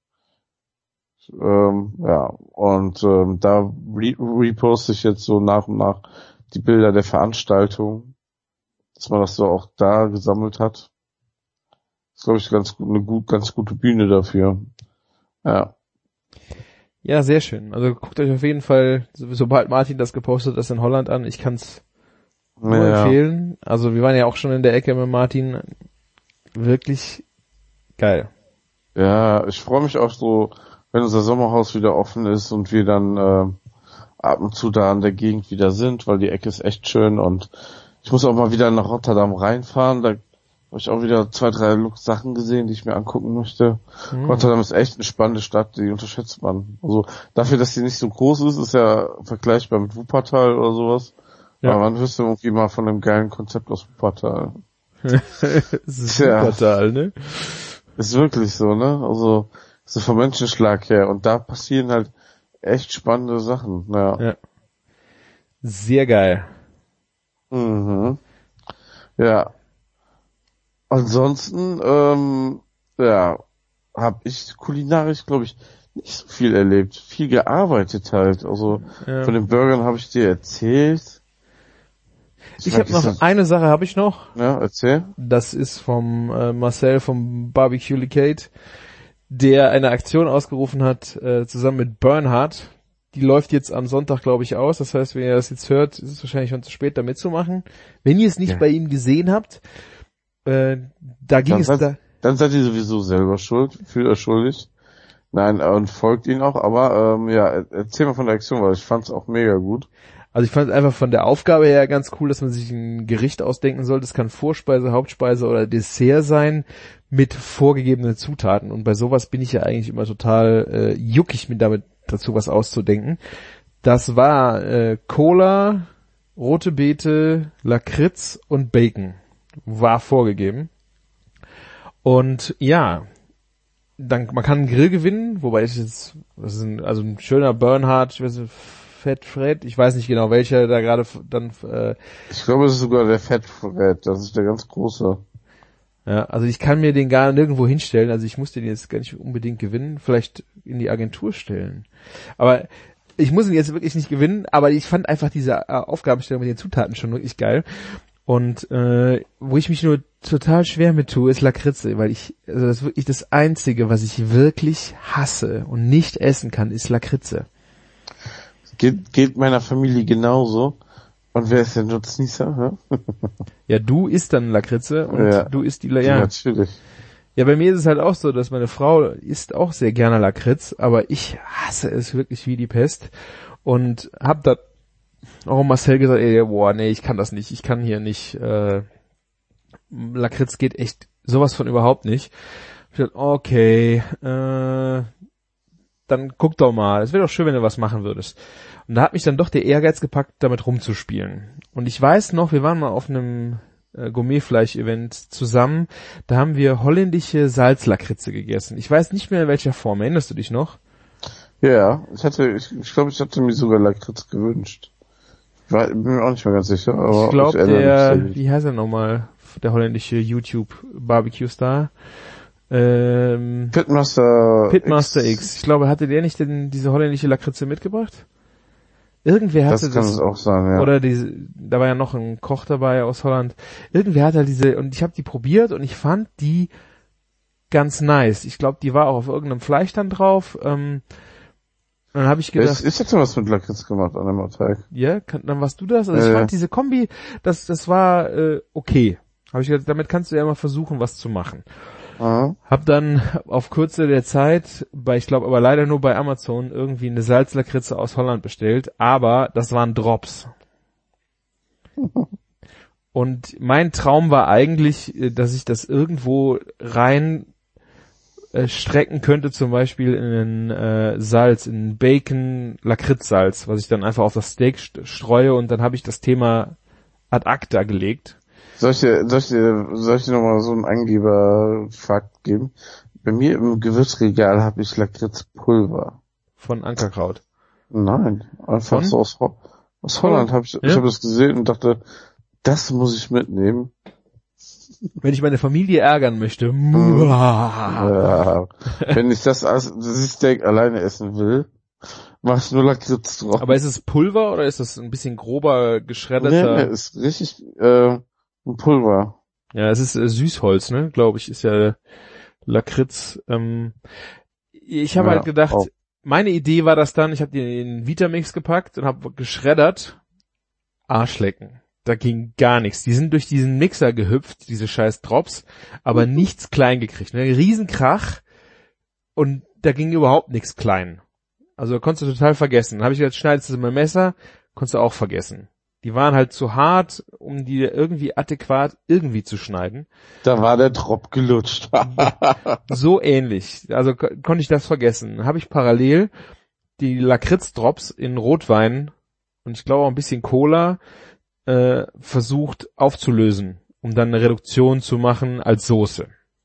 Da reposte ich jetzt so nach und nach die Bilder der Veranstaltung, dass man das so auch da gesammelt hat. Das ist, glaube ich, eine ganz gute Bühne dafür. Ja. Ja, sehr schön. Also guckt euch auf jeden Fall, sobald Martin das gepostet hat, in Holland an. Ich kann's nur empfehlen. Also wir waren ja auch schon in der Ecke mit Martin. Wirklich geil. Ja, ich freue mich auch so, wenn unser Sommerhaus wieder offen ist und wir dann ab und zu da in der Gegend wieder sind, weil die Ecke ist echt schön und ich muss auch mal wieder nach Rotterdam reinfahren. Da habe ich auch wieder 2, 3 Sachen gesehen, die ich mir angucken möchte. Rotterdam ist echt eine spannende Stadt, die unterschätzt man. Also dafür, dass sie nicht so groß ist ja vergleichbar mit Wuppertal oder sowas. Ja. Aber man hörst du irgendwie mal von einem geilen Konzept aus Wuppertal. Das ist Wuppertal, ne? Ist wirklich so, ne? Also so vom Menschenschlag her. Und da passieren halt echt spannende Sachen. Ja. Sehr geil. Mhm. Ja. Ansonsten, habe ich kulinarisch, glaube ich, nicht so viel erlebt. Viel gearbeitet halt. Also von den Burgern habe ich dir erzählt. Ich habe noch eine Sache, habe ich noch. Ja, erzähl. Das ist vom Marcel vom Barbecue-Licate, der eine Aktion ausgerufen hat, zusammen mit Bernhard. Die läuft jetzt am Sonntag, glaube ich, aus. Das heißt, wenn ihr das jetzt hört, ist es wahrscheinlich schon zu spät, da mitzumachen. Wenn ihr es nicht bei ihm gesehen habt, da ging Dann seid ihr sowieso selber schuldig. Nein, und folgt ihn auch, aber erzähl mal von der Aktion, weil ich fand's auch mega gut. Also ich fand es einfach von der Aufgabe her ganz cool, dass man sich ein Gericht ausdenken soll. Das kann Vorspeise, Hauptspeise oder Dessert sein mit vorgegebenen Zutaten. Und bei sowas bin ich ja eigentlich immer total juckig, mir damit dazu was auszudenken. Das war Cola, rote Beete, Lakritz und Bacon. War vorgegeben. Und ja, dann man kann einen Grill gewinnen, wobei das ist ein schöner Bernhard, ich weiß nicht, Fat Fred, ich weiß nicht genau welcher da gerade dann ich glaube, es ist sogar der Fat Fred, das ist der ganz große. Ja, also ich kann mir den gar nirgendwo hinstellen, also ich muss den jetzt gar nicht unbedingt gewinnen, vielleicht in die Agentur stellen. Aber ich muss ihn jetzt wirklich nicht gewinnen, aber ich fand einfach diese Aufgabenstellung mit den Zutaten schon wirklich geil. Und wo ich mich nur total schwer mit tue, ist Lakritze, weil das ist wirklich das Einzige, was ich wirklich hasse und nicht essen kann, ist Lakritze. Geht meiner Familie genauso. Und wer ist der Nutznießer? Ja, du isst dann Lakritze und du isst die ja, natürlich. Ja, bei mir ist es halt auch so, dass meine Frau isst auch sehr gerne Lakritz, aber ich hasse es wirklich wie die Pest und hab da auch Marcel gesagt, ich kann das nicht, ich kann hier nicht, Lakritz geht echt sowas von überhaupt nicht. Ich dachte, okay, dann guck doch mal, es wäre doch schön, wenn du was machen würdest. Und da hat mich dann doch der Ehrgeiz gepackt, damit rumzuspielen. Und ich weiß noch, wir waren mal auf einem Gourmetfleisch-Event zusammen, da haben wir holländische Salzlakritze gegessen. Ich weiß nicht mehr in welcher Form, erinnerst du dich noch? Ja, ich glaube, ich hatte mir sogar Lakritz gewünscht. Bin mir auch nicht mehr ganz sicher, aber ich glaube, wie heißt er nochmal, der holländische YouTube-Barbecue-Star? Pitmaster X. Ich glaube, hatte der nicht diese holländische Lakritze mitgebracht? Irgendwer hatte das. Das kann es auch sein, ja. Oder da war ja noch ein Koch dabei aus Holland. Irgendwer hat halt und ich habe die probiert und ich fand die ganz nice. Ich glaube, die war auch auf irgendeinem Fleisch dann drauf. Dann habe ich gedacht, ist jetzt was mit Lakritz gemacht an dem Teig. Ja, dann warst du das? Also ich fand diese Kombi, das war okay. Habe ich gedacht, damit kannst du ja mal versuchen, was zu machen. Aha. Hab dann auf Kürze der Zeit, ich glaube aber leider nur bei Amazon, irgendwie eine Salzlakritze aus Holland bestellt, aber das waren Drops. Und mein Traum war eigentlich, dass ich das irgendwo rein strecken könnte, zum Beispiel in Salz, in Bacon, Lakritzsalz, was ich dann einfach auf das Steak streue und dann habe ich das Thema ad acta gelegt. Soll ich dir nochmal so einen Angeber-Fakt geben? Bei mir im Gewürzregal habe ich Lakritzpulver. Von Ankerkraut? Nein, einfach so aus Holland. Ich habe das gesehen und dachte, das muss ich mitnehmen. Wenn ich meine Familie ärgern möchte. Ja, wenn ich das Steak alleine essen will, mach ich nur Lakritz drauf. Aber ist es Pulver oder ist das ein bisschen grober, geschredderter? Nee, ist richtig ein Pulver. Ja, es ist Süßholz, ne? Glaube ich, ist ja Lakritz. Ich habe halt gedacht, meine Idee war das dann, ich habe die in den Vitamix gepackt und habe geschreddert. Arschlecken. Da ging gar nichts. Die sind durch diesen Mixer gehüpft, diese scheiß Drops, aber nichts klein gekriegt. Ne? Riesenkrach und da ging überhaupt nichts klein. Also konntest du total vergessen. Dann habe ich gesagt, schneidest du mit dem Messer, konntest du auch vergessen. Die waren halt zu hart, um die irgendwie adäquat irgendwie zu schneiden. Da war der Drop gelutscht. So ähnlich. Also konnte ich das vergessen. Dann habe ich parallel die Lakritz-Drops in Rotwein und ich glaube auch ein bisschen Cola versucht aufzulösen, um dann eine Reduktion zu machen als Soße.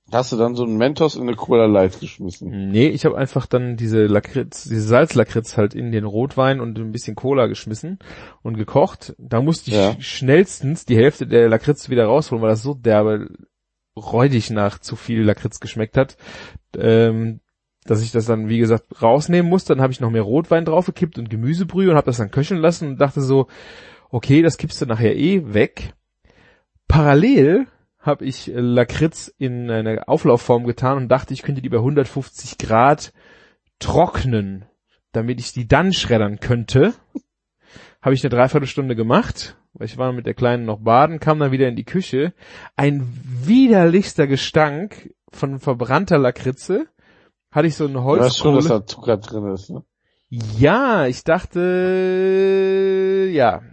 Hast du dann so einen Mentos in eine Cola Light geschmissen? Nee, ich habe einfach dann diese Salzlakritz halt in den Rotwein und ein bisschen Cola geschmissen und gekocht. Da musste ich schnellstens die Hälfte der Lakritz wieder rausholen, weil das so derbe räudig nach zu viel Lakritz geschmeckt hat, dass ich das dann, wie gesagt, rausnehmen musste. Dann habe ich noch mehr Rotwein draufgekippt und Gemüsebrühe und habe das dann köcheln lassen und dachte so, okay, das kippst du nachher eh weg. Parallel habe ich Lakritz in eine Auflaufform getan und dachte, ich könnte die bei 150 Grad trocknen, damit ich die dann schreddern könnte. Habe ich eine Dreiviertelstunde gemacht, weil ich war mit der Kleinen noch baden, kam dann wieder in die Küche. Ein widerlichster Gestank von verbrannter Lakritze. Hatte ich so eine Holzkohle. Du weißt schon, dass da Zucker drin ist, ne? Ja, ich dachte,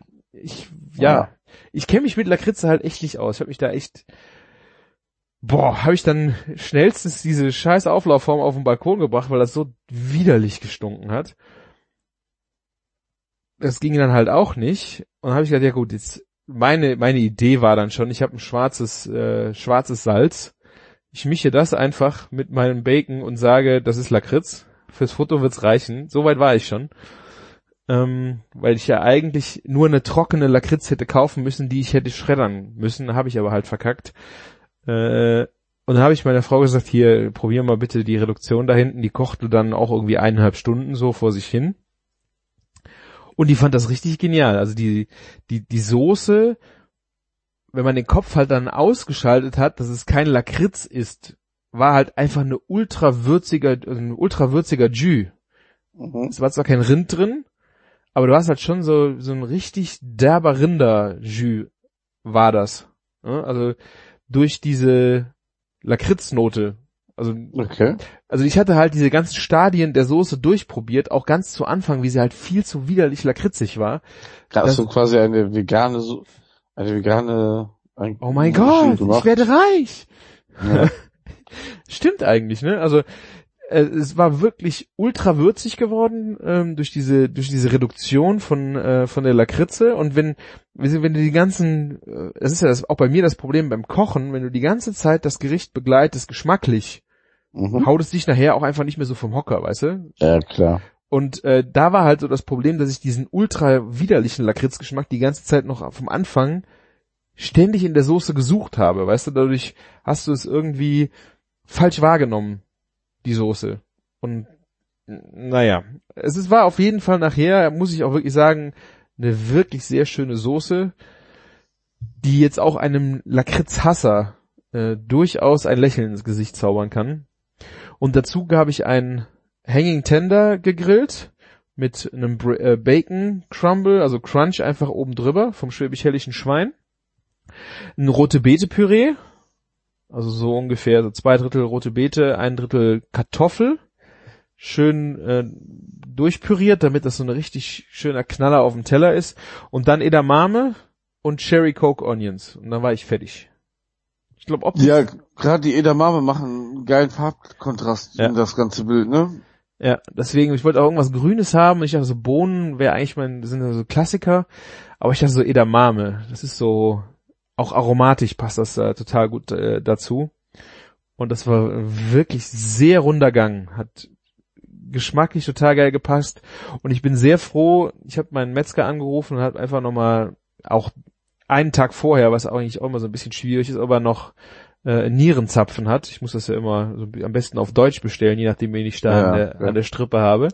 ich kenne mich mit Lakritze halt echt nicht aus. Ich habe mich da echt, habe ich dann schnellstens diese scheiß Auflaufform auf den Balkon gebracht, weil das so widerlich gestunken hat. Das ging dann halt auch nicht. Und dann habe ich gedacht, ja gut, jetzt meine Idee war dann schon, ich habe ein schwarzes Salz. Ich mische das einfach mit meinem Bacon und sage, das ist Lakritz. Fürs Foto wird's reichen. Soweit war ich schon. Weil ich ja eigentlich nur eine trockene Lakritz hätte kaufen müssen, die ich hätte schreddern müssen. Habe ich aber halt verkackt. Und dann habe ich meiner Frau gesagt, hier, probier mal bitte die Reduktion da hinten. Die kochte dann auch irgendwie 1,5 Stunden so vor sich hin. Und die fand das richtig genial. Also die Soße, wenn man den Kopf halt dann ausgeschaltet hat, dass es kein Lakritz ist, war halt einfach ein ultrawürziger Jus. Mhm. Es war zwar kein Rind drin, aber du hast halt schon so ein richtig derber Rinder-Jus war das. Ja, also durch diese Lakritznote. Okay. Also ich hatte halt diese ganzen Stadien der Soße durchprobiert, auch ganz zu Anfang, wie sie halt viel zu widerlich lakritzig war. Hast du quasi eine vegane, oh mein Gott, ich werde reich! Ja. Stimmt eigentlich, ne? Also es war wirklich ultra würzig geworden durch diese Reduktion von der Lakritze. Und wenn du die ganzen, das ist ja auch bei mir das Problem beim Kochen, wenn du die ganze Zeit das Gericht begleitest geschmacklich, haut es dich nachher auch einfach nicht mehr so vom Hocker, weißt du? Ja, klar. Und da war halt so das Problem, dass ich diesen ultra widerlichen Lakritzgeschmack die ganze Zeit noch vom Anfang ständig in der Soße gesucht habe, weißt du? Dadurch hast du es irgendwie falsch wahrgenommen, die Soße. Und naja, war auf jeden Fall nachher, muss ich auch wirklich sagen, eine wirklich sehr schöne Soße, die jetzt auch einem Lakritzhasser durchaus ein Lächeln ins Gesicht zaubern kann. Und dazu habe ich einen Hanging Tender gegrillt mit einem Bacon Crumble, also Crunch einfach oben drüber vom schwäbisch-hellischen Schwein. Ein rote Beete Püree, also so ungefähr so 2/3 rote Beete, 1/3 Kartoffel, schön durchpüriert, damit das so ein richtig schöner Knaller auf dem Teller ist. Und dann Edamame und Cherry Coke Onions. Und dann war ich fertig. Ich glaube, ja, gerade die Edamame machen einen geilen Farbkontrast in das ganze Bild, ne? Ja, deswegen, ich wollte auch irgendwas Grünes haben. Ich dachte so, Bohnen wäre eigentlich sind ja so Klassiker. Aber ich dachte so Edamame, das ist so, auch aromatisch passt das total gut dazu. Und das war wirklich sehr runder Gang. Hat geschmacklich total geil gepasst. Und ich bin sehr froh, ich habe meinen Metzger angerufen und habe einfach nochmal auch einen Tag vorher, was eigentlich auch immer so ein bisschen schwierig ist, aber noch Nierenzapfen hat. Ich muss das ja immer so am besten auf Deutsch bestellen, je nachdem, wen ich da an der Strippe habe.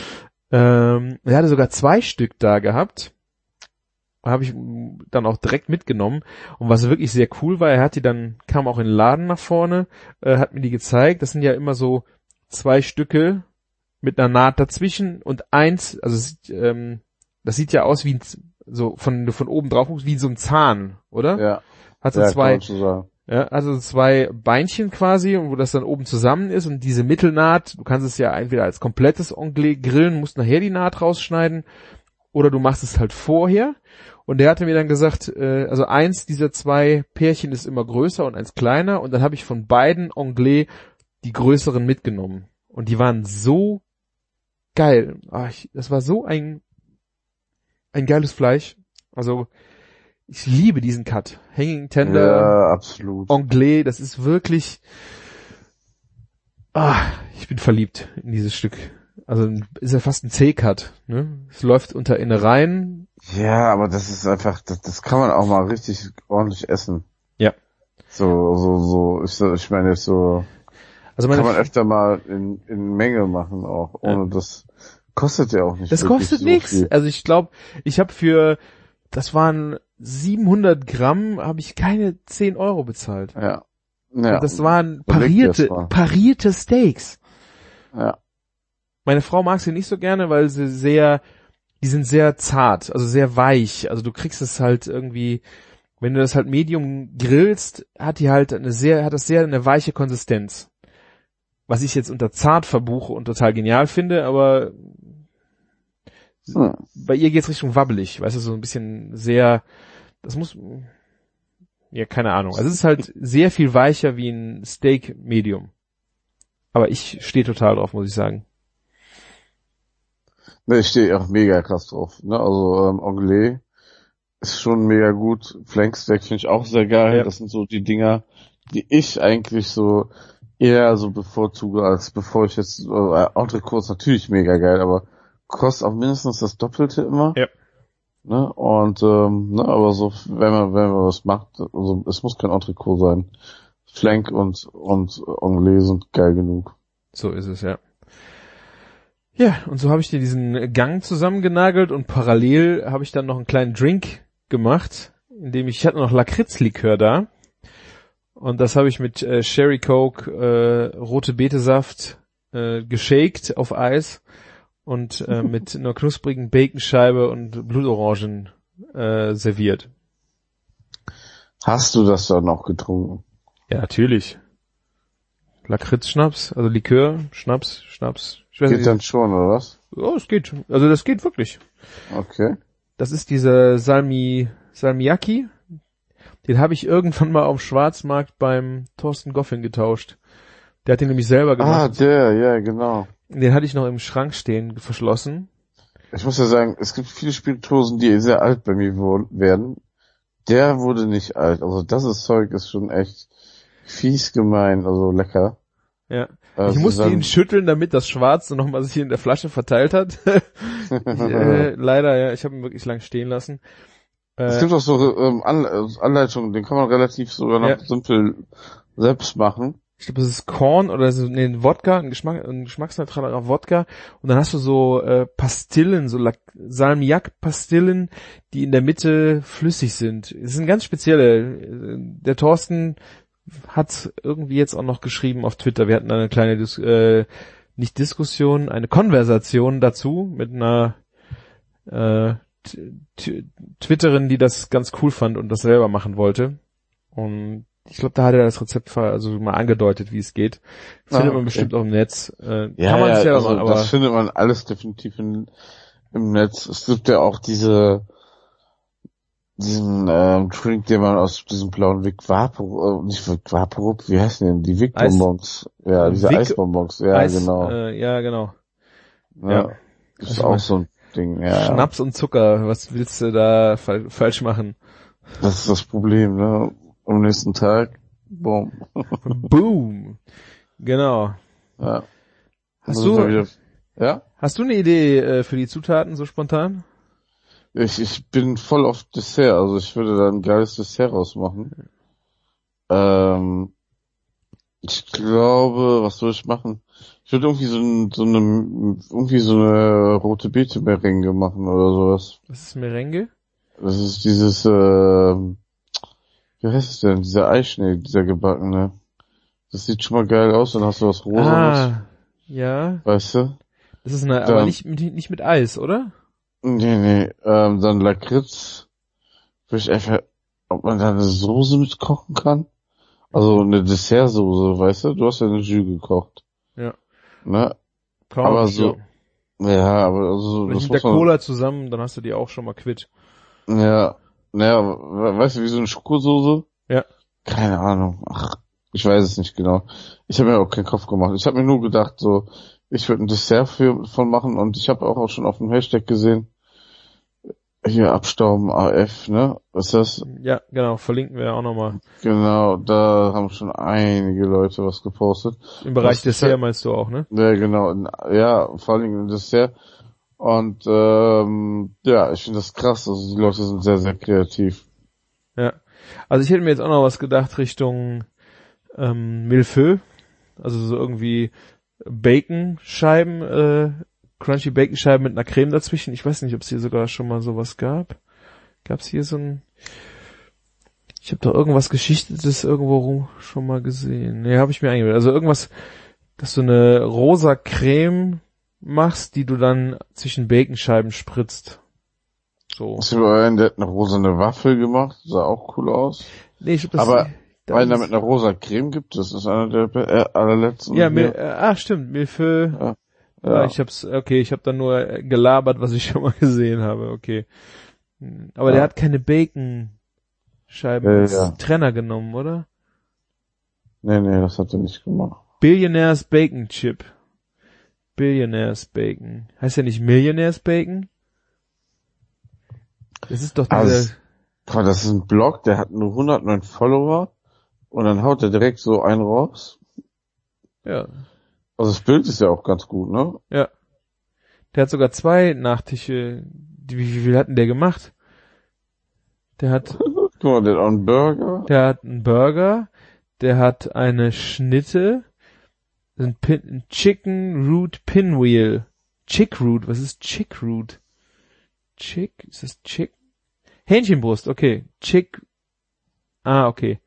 Er hatte sogar 2 Stück da gehabt. Habe ich dann auch direkt mitgenommen. Und was wirklich sehr cool war, kam auch in den Laden nach vorne, hat mir die gezeigt. Das sind ja immer so 2 Stücke mit einer Naht dazwischen und eins, also das sieht ja aus wie so von oben drauf wie so ein Zahn, oder? Ja. Hat so 2, also 2 Beinchen quasi, wo das dann oben zusammen ist und diese Mittelnaht, du kannst es ja entweder als komplettes Onglet grillen, musst nachher die Naht rausschneiden oder du machst es halt vorher. Und der hatte mir dann gesagt, also eins dieser 2 Pärchen ist immer größer und eins kleiner und dann habe ich von beiden Onglet die größeren mitgenommen. Und die waren so geil. Das war so ein geiles Fleisch. Also ich liebe diesen Cut. Hanging Tender, ja, absolut. Onglet, das ist wirklich, Ich bin verliebt in dieses Stück. Also ist ja fast ein C-Cut, ne? Es läuft unter Innereien. Ja, aber das ist einfach, das kann man auch mal richtig ordentlich essen. Ja. Ich meine jetzt so, Also kann man öfter mal in Menge machen auch, ohne das kostet ja auch nicht. Das kostet so nichts. viel. Also ich glaube, ich habe das waren 700 Gramm, habe ich keine 10 Euro bezahlt. Ja. Und das waren parierte Steaks. Ja. Meine Frau mag sie nicht so gerne, weil die sind sehr zart, also sehr weich. Also du kriegst es halt irgendwie, wenn du das halt Medium grillst, hat das sehr eine weiche Konsistenz. Was ich jetzt unter zart verbuche und total genial finde, aber bei ihr geht's Richtung wabbelig, weißt du, so ein bisschen sehr, keine Ahnung. Also es ist halt sehr viel weicher wie ein Steak Medium. Aber ich stehe total drauf, muss ich sagen. Ne, ich stehe auch mega krass drauf. Ne? Also Anglais ist schon mega gut. Flanksteak finde ich auch sehr geil. Ja. Das sind so die Dinger, die ich eigentlich so eher so bevorzuge, als bevor ich jetzt Entrecôte ist natürlich mega geil, aber kostet auch mindestens das Doppelte immer. Ja. Ne? Und aber so wenn man was macht, also es muss kein Entrecôte sein. Flank und Anglais sind geil genug. So ist es, ja. Ja, und so habe ich dir diesen Gang zusammengenagelt und parallel habe ich dann noch einen kleinen Drink gemacht, indem ich hatte noch Lakritzlikör da und das habe ich mit Sherry Coke, rote Betesaft geshakt auf Eis und mit einer knusprigen Baconscheibe und Blutorangen serviert. Hast du das dann noch getrunken? Ja, natürlich. Lakritz-Schnaps, also Likör, Schnaps. Ich weiß Geht nicht. dann schon, oder was? Oh, es geht. Also das geht wirklich. Okay. Das ist dieser Salmiakki. Den habe ich irgendwann mal auf dem Schwarzmarkt beim Thorsten Goffin getauscht. Der hat den nämlich selber gemacht. Ja, genau. Den hatte ich noch im Schrank stehen, verschlossen. Ich muss ja sagen, es gibt viele Spirituosen, die sehr alt bei mir werden. Der wurde nicht alt. Also das Zeug ist schon echt fies gemein, also lecker. Ja. Also ich musste ihn schütteln, damit das Schwarze nochmal sich in der Flasche verteilt hat. Leider, ja, ich habe ihn wirklich lang stehen lassen. Es gibt auch so Anleitungen, den kann man relativ sogar noch simpel selbst machen. Ich glaube, das ist Korn oder so, ein Wodka, ein geschmacksneutraler Wodka. Und dann hast du so Pastillen, so Salmiak-Pastillen, die in der Mitte flüssig sind. Es sind ganz spezielle. Der Thorsten hat irgendwie jetzt auch noch geschrieben auf Twitter. Wir hatten eine kleine nicht Diskussion, eine Konversation dazu mit einer Twitterin, die das ganz cool fand und das selber machen wollte. Und ich glaube, da hat er das Rezept also mal angedeutet, wie es geht. Findet man bestimmt auch im Netz. Kann man selber machen, aber das findet man alles definitiv im Netz. Es gibt ja auch diesen Drink, den man aus diesem blauen Vic Vaporub, nicht Vic Vaporub, wie heißen denn die Vic-Bonbons? Ja, diese Eisbonbons, ja, genau. Ja, genau. Ja. Das ist auch so ein Ding, ja. Schnaps und Zucker, was willst du da falsch machen? Das ist das Problem, ne? Am nächsten Tag, boom. Boom. Genau. Ja. Hast du eine Idee für die Zutaten so spontan? Ich bin voll auf Dessert, also ich würde da ein geiles Dessert rausmachen. Ich glaube, was soll ich machen? Ich würde irgendwie so eine rote Beete Merengue machen oder sowas. Was ist Merengue? Das ist dieses, wie heißt es denn? Dieser Eischnee, dieser gebackene. Das sieht schon mal geil aus, dann hast du was Rosanes. Ja. Weißt du? Das ist aber nicht mit Eis, oder? Nee, dann Lakritz. Würde ich einfach, ob man da eine Soße mit kochen kann? Also eine Dessertsoße, weißt du? Du hast ja eine Jus gekocht. Ja. Ne? Kaum Aber so, ja, aber also, das mit der Cola zusammen, dann hast du die auch schon mal quitt. Ja, naja, weißt du, wie so eine Schokosoße? Ja. Keine Ahnung. Ach, ich weiß es nicht genau. Ich habe mir auch keinen Kopf gemacht. Ich habe mir nur gedacht, so, ich würde ein Dessert von machen und ich habe auch schon auf dem Hashtag gesehen, hier Abstauben AF, ne? Was ist das? Ja, genau, verlinken wir auch nochmal. Genau, da haben schon einige Leute was gepostet. Im Bereich Was Dessert meinst du auch, ne? Ja, genau. Ja, vor allem im Dessert. Und ja, ich finde das krass. Also die Leute sind sehr, sehr kreativ. Ja. Also ich hätte mir jetzt auch noch was gedacht Richtung Millefeuille. Also so irgendwie Baconscheiben, Crunchy Baconscheiben mit einer Creme dazwischen. Ich weiß nicht, ob es hier sogar schon mal sowas gab. Gab's hier so ein... Ich habe doch irgendwas Geschichtetes irgendwo schon mal gesehen. Nee, habe ich mir eingebildet. Also irgendwas, dass du eine rosa Creme machst, die du dann zwischen Baconscheiben spritzt. So. Ich habe einen, der hat eine rosane Waffel gemacht. Sah auch cool aus. Nee, ich glaube, Aber einer mit einer rosa Creme gibt, das ist einer der allerletzten. Ja, stimmt, Millefeuille. Ja. Ich habe dann nur gelabert, was ich schon mal gesehen habe, okay. Aber der hat keine Baconscheiben als Trenner genommen, oder? Nee, das hat er nicht gemacht. Billionaires Bacon Chip. Billionaires Bacon. Heißt ja nicht Millionaires Bacon? Das ist doch dieser... Das ist ein Blog, der hat nur 109 Follower und dann haut er direkt so einen raus. Ja. Also das Bild ist ja auch ganz gut, ne? Ja. Der hat sogar 2 Nachtische. Wie viel hat denn der gemacht? Der hat... Guck mal, der hat auch einen Burger. Der hat einen Burger. Der hat eine Schnitte. Ein Chicken Root Pinwheel. Chick Root. Was ist Chick Root? Ist das Chick? Hähnchenbrust, okay. Chick. Okay.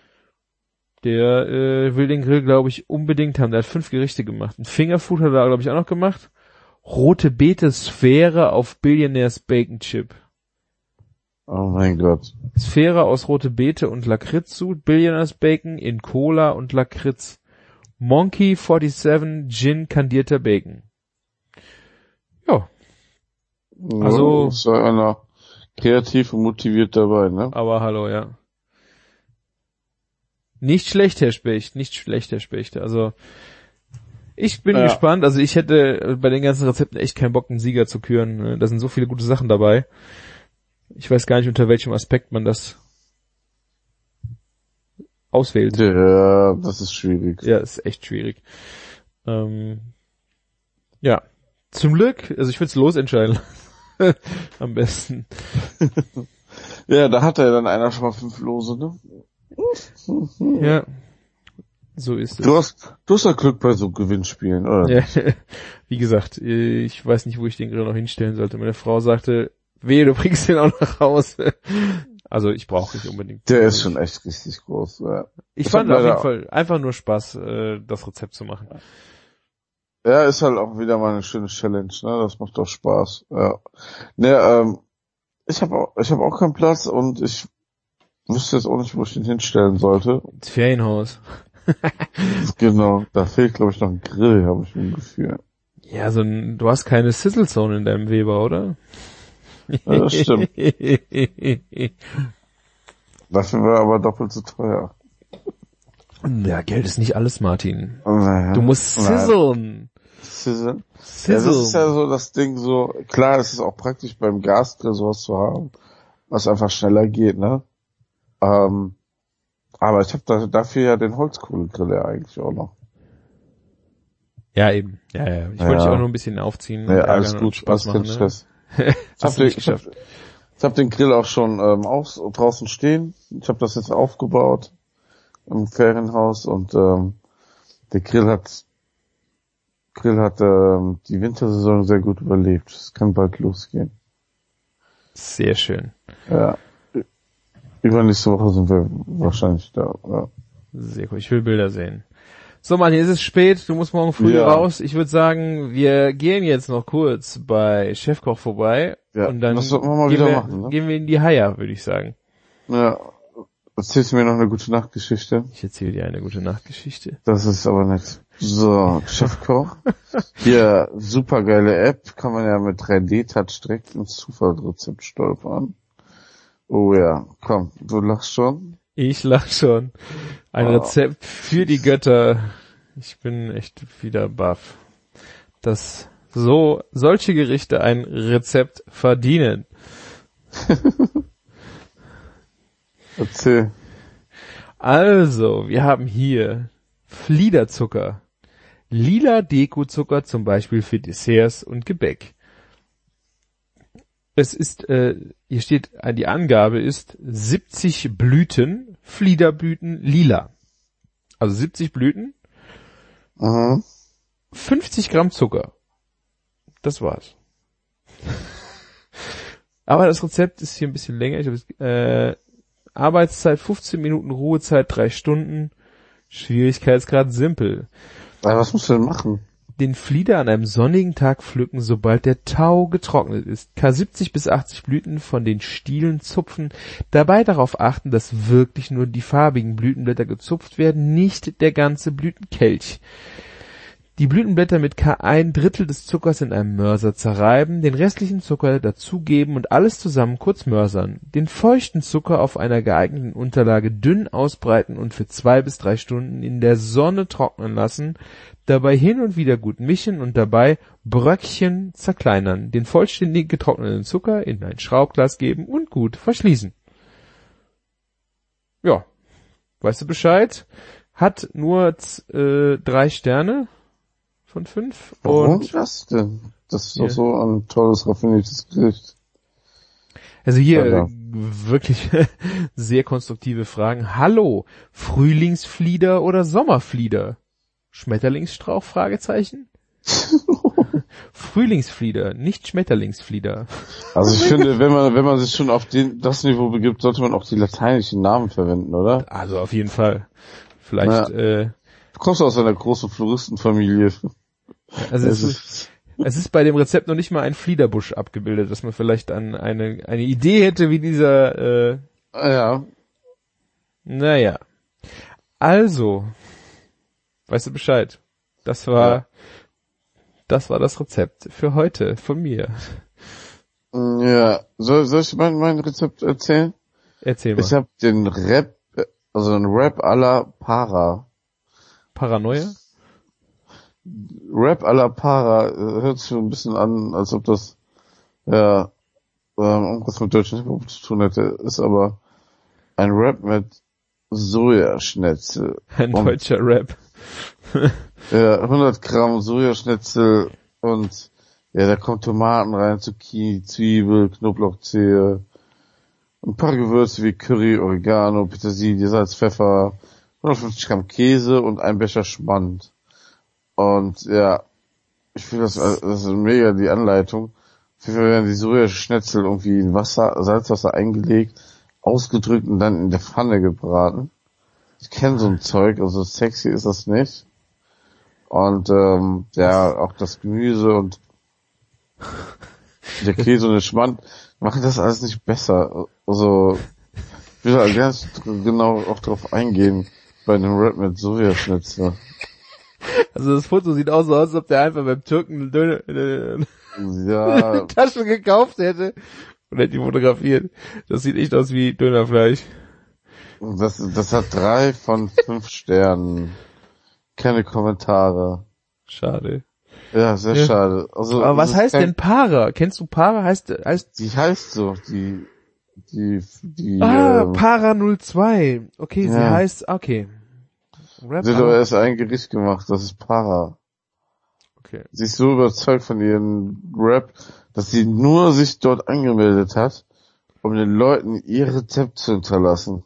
Der will den Grill, glaube ich, unbedingt haben. Der hat 5 Gerichte gemacht. Ein Fingerfood hat er, glaube ich, auch noch gemacht. Rote Beete Sphäre auf Billionaires Bacon Chip. Oh mein Gott. Sphäre aus rote Beete und Lakritz-Sud. Billionaires Bacon in Cola und Lakritz. Monkey 47 Gin kandierter Bacon. Ja. Also. Ist ja einer kreativ und motiviert dabei, ne? Aber hallo, ja. Nicht schlecht, Herr Specht. Nicht schlecht, Herr Specht. Also, ich bin gespannt. Also, ich hätte bei den ganzen Rezepten echt keinen Bock, einen Sieger zu küren. Da sind so viele gute Sachen dabei. Ich weiß gar nicht, unter welchem Aspekt man das auswählt. Ja, das ist schwierig. Ja, ist echt schwierig. Ja. Zum Glück, also ich würde es losentscheiden. Am besten. Ja, da hat ja dann einer schon mal 5 Lose, ne? Ja. So ist es. Du hast ja Glück bei so Gewinnspielen, oder? Ja. Wie gesagt, ich weiß nicht, wo ich den Grill noch hinstellen sollte. Meine Frau sagte, wehe, du bringst den auch nach Hause. Also ich brauche nicht unbedingt. Der ist schon echt richtig groß. Ja. Ich fand auf jeden Fall einfach nur Spaß, das Rezept zu machen. Ja, ist halt auch wieder mal eine schöne Challenge, ne? Das macht doch Spaß. Ja. Ne, ich hab auch keinen Platz und ich wüsste jetzt auch nicht, wo ich den hinstellen sollte. Das Ferienhaus. Genau, da fehlt, glaube ich, noch ein Grill, habe ich ein Gefühl. Ja, du hast keine Sizzle Zone in deinem Weber, oder? Ja, das stimmt. Dafür wäre aber doppelt so teuer. Ja, Geld ist nicht alles, Martin. Naja, Du musst sizzlen. Sizzle? Ja, das ist ja so das Ding so, klar, es ist auch praktisch beim Gasgrill sowas zu haben, was einfach schneller geht, ne? Aber ich habe dafür ja den Holzkohlegrill ja eigentlich auch noch. Ja, eben. Ja. Ich wollte dich auch nur ein bisschen aufziehen. Ja, alles gut, Spaß machen, Stress. Ne? Ich hab den Grill auch schon draußen stehen. Ich habe das jetzt aufgebaut im Ferienhaus und der Grill hat die Wintersaison sehr gut überlebt. Es kann bald losgehen. Sehr schön. Ja. Übernächste Woche sind wir wahrscheinlich da. Ja. Sehr cool. Ich will Bilder sehen. So, Martin, es ist spät. Du musst morgen früh raus. Ich würde sagen, wir gehen jetzt noch kurz bei Chefkoch vorbei. Ja, und dann das sollten wir mal wieder machen, ne? Gehen wir in die Haia, würde ich sagen. Ja. Erzählst du mir noch eine gute Nachtgeschichte? Ich erzähle dir eine gute Nachtgeschichte. Das ist aber nett. So, Chefkoch. Hier, supergeile App. Kann man ja mit 3D-Touch direkt ins Zufallsrezept stolpern. Oh ja, komm, du lachst schon. Ich lach schon. Ein Rezept für die Götter. Ich bin echt wieder baff. Dass solche Gerichte ein Rezept verdienen. Erzähl. Also, wir haben hier Fliederzucker. Lila Dekozucker zum Beispiel für Desserts und Gebäck. Es ist, hier steht, die Angabe ist 70 Blüten, Fliederblüten, lila. Also 70 Blüten, 50 Gramm Zucker. Das war's. Aber das Rezept ist hier ein bisschen länger. Ich habe Arbeitszeit 15 Minuten, Ruhezeit 3 Stunden, Schwierigkeitsgrad simpel. Aber was musst du denn machen? Den Flieder an einem sonnigen Tag pflücken, sobald der Tau getrocknet ist. K70 bis 80 Blüten von den Stielen zupfen. Dabei darauf achten, dass wirklich nur die farbigen Blütenblätter gezupft werden, nicht der ganze Blütenkelch. Die Blütenblätter mit K1 Drittel des Zuckers in einem Mörser zerreiben, den restlichen Zucker dazugeben und alles zusammen kurz mörsern. Den feuchten Zucker auf einer geeigneten Unterlage dünn ausbreiten und für 2 bis 3 Stunden in der Sonne trocknen lassen, dabei hin und wieder gut mischen und dabei Bröckchen zerkleinern, den vollständig getrockneten Zucker in ein Schraubglas geben und gut verschließen. Ja, weißt du Bescheid? Hat nur 3 Sterne von 5. Warum und das denn? Das ist doch so ein tolles, raffiniertes Gericht. Also hier Ja. wirklich sehr konstruktive Fragen. Hallo, Frühlingsflieder oder Sommerflieder? Schmetterlingsstrauch? Fragezeichen. Frühlingsflieder, nicht Schmetterlingsflieder. Also ich finde, wenn man sich schon auf das Niveau begibt, sollte man auch die lateinischen Namen verwenden, oder? Also auf jeden Fall. Vielleicht, Du kommst aus einer großen Floristenfamilie. also es ist bei dem Rezept noch nicht mal ein Fliederbusch abgebildet, dass man vielleicht an eine Idee hätte, wie dieser, Ja. naja. Also, weißt du Bescheid? Das war das Rezept für heute von mir. Ja. Soll ich mein Rezept erzählen? Erzähl mal. Ich habe den Rap, also ein Rap à la Para. Paranoia? Rap à la Para hört sich schon ein bisschen an, als ob das irgendwas mit deutschen Hip-Hop zu tun hätte, ist aber ein Rap mit Sojaschnitzel. Ein deutscher Rap. 100 Gramm Sojaschnitzel und da kommt Tomaten rein, Zucchini, Zwiebel, Knoblauchzehe, ein paar Gewürze wie Curry, Oregano, Petersilie, Salz, Pfeffer, 150 Gramm Käse und ein Becher Schmand. Und ich finde das ist mega die Anleitung. Auf jeden Fall werden die Sojaschnitzel irgendwie in Salzwasser eingelegt, ausgedrückt und dann in der Pfanne gebraten. Ich kenne so ein Zeug, also sexy ist das nicht. Und auch das Gemüse und der Käse und der Schmand machen das alles nicht besser. Also ich will da ganz genau auch drauf eingehen bei einem Rap mit Sojaschnitzel. Also das Foto sieht auch so aus, als ob der einfach beim Türken eine Tasche gekauft hätte und hätte die fotografiert. Das sieht echt aus wie Dönerfleisch. Das hat 3 von 5 Sternen. Keine Kommentare. Schade. Ja, sehr schade. Also, aber was heißt denn Para? Kennst du Para? Die heißt so, die Para 02. Okay, sie heißt, okay. Sie hat aber erst ein Gericht gemacht, das ist Para. Okay. Sie ist so überzeugt von ihrem Rap, dass sie nur sich dort angemeldet hat, um den Leuten ihr Rezept zu hinterlassen.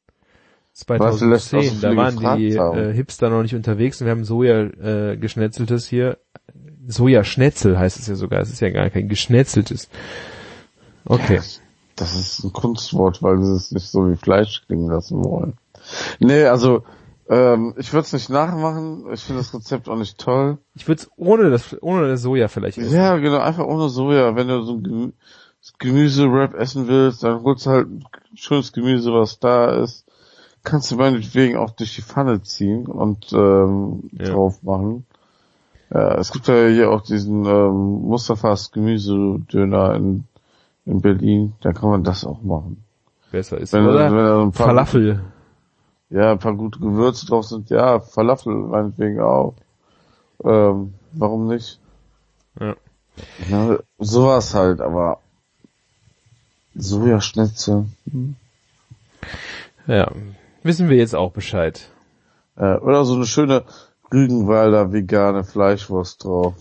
2010, da waren die Hipster noch nicht unterwegs und wir haben Soja-Geschnetzeltes hier. Sojaschnetzel heißt es ja sogar, es ist ja gar kein Geschnetzeltes. Okay. Ja, das ist ein Kunstwort, weil sie es nicht so wie Fleisch klingen lassen wollen. Nee, also ich würde es nicht nachmachen, ich finde das Rezept auch nicht toll. Ich würde es ohne das Soja vielleicht essen. Ja, genau, einfach ohne Soja. Wenn du so ein Gemüse-Wrap essen willst, dann holst du halt schönes Gemüse, was da ist. Kannst du meinetwegen auch durch die Pfanne ziehen und drauf machen. Ja, es gibt ja hier auch diesen Mustafas Gemüsedöner in Berlin, da kann man das auch machen. Besser ist wenn ein paar Falafel. Ein paar gute Gewürze drauf sind, ja, Falafel meinetwegen auch. Warum nicht? Ja. Ja, sowas halt, aber Sojaschnitzel. Ja, wissen wir jetzt auch Bescheid. Oder so eine schöne Rügenwalder vegane Fleischwurst drauf.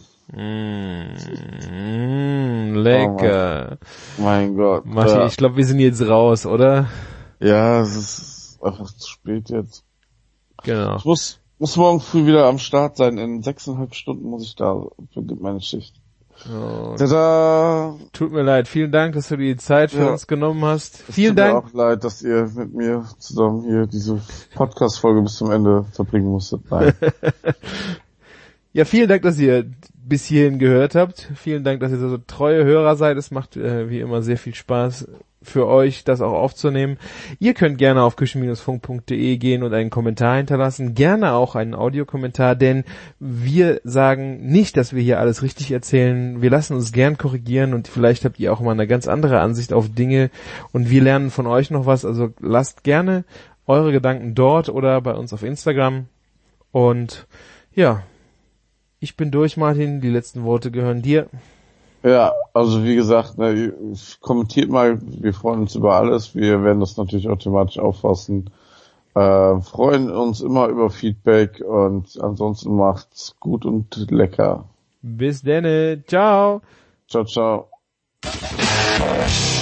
Lecker. Oh mein Gott. Martin, ich glaube, wir sind jetzt raus, oder? Ja, es ist einfach zu spät jetzt. Genau. Ich muss morgen früh wieder am Start sein. In 6,5 Stunden muss ich da, beginnt meine Schicht. Oh, Tada! tut mir leid. Vielen Dank, dass du die Zeit für uns genommen hast. Vielen Dank. Es tut mir auch leid, dass ihr mit mir zusammen hier diese Podcast-Folge bis zum Ende verbringen musstet. Nein. Ja, vielen Dank, dass ihr bis hierhin gehört habt. Vielen Dank, dass ihr so treue Hörer seid. Es macht wie immer sehr viel Spaß für euch, das auch aufzunehmen. Ihr könnt gerne auf küchen-funk.de gehen und einen Kommentar hinterlassen. Gerne auch einen Audiokommentar, denn wir sagen nicht, dass wir hier alles richtig erzählen. Wir lassen uns gern korrigieren und vielleicht habt ihr auch mal eine ganz andere Ansicht auf Dinge und wir lernen von euch noch was. Also lasst gerne eure Gedanken dort oder bei uns auf Instagram. Und ja, ich bin durch, Martin. Die letzten Worte gehören dir. Ja, also wie gesagt, ne, kommentiert mal, wir freuen uns über alles, wir werden das natürlich automatisch auffassen, freuen uns immer über Feedback und ansonsten macht's gut und lecker. Bis denne, ciao. Ciao, ciao.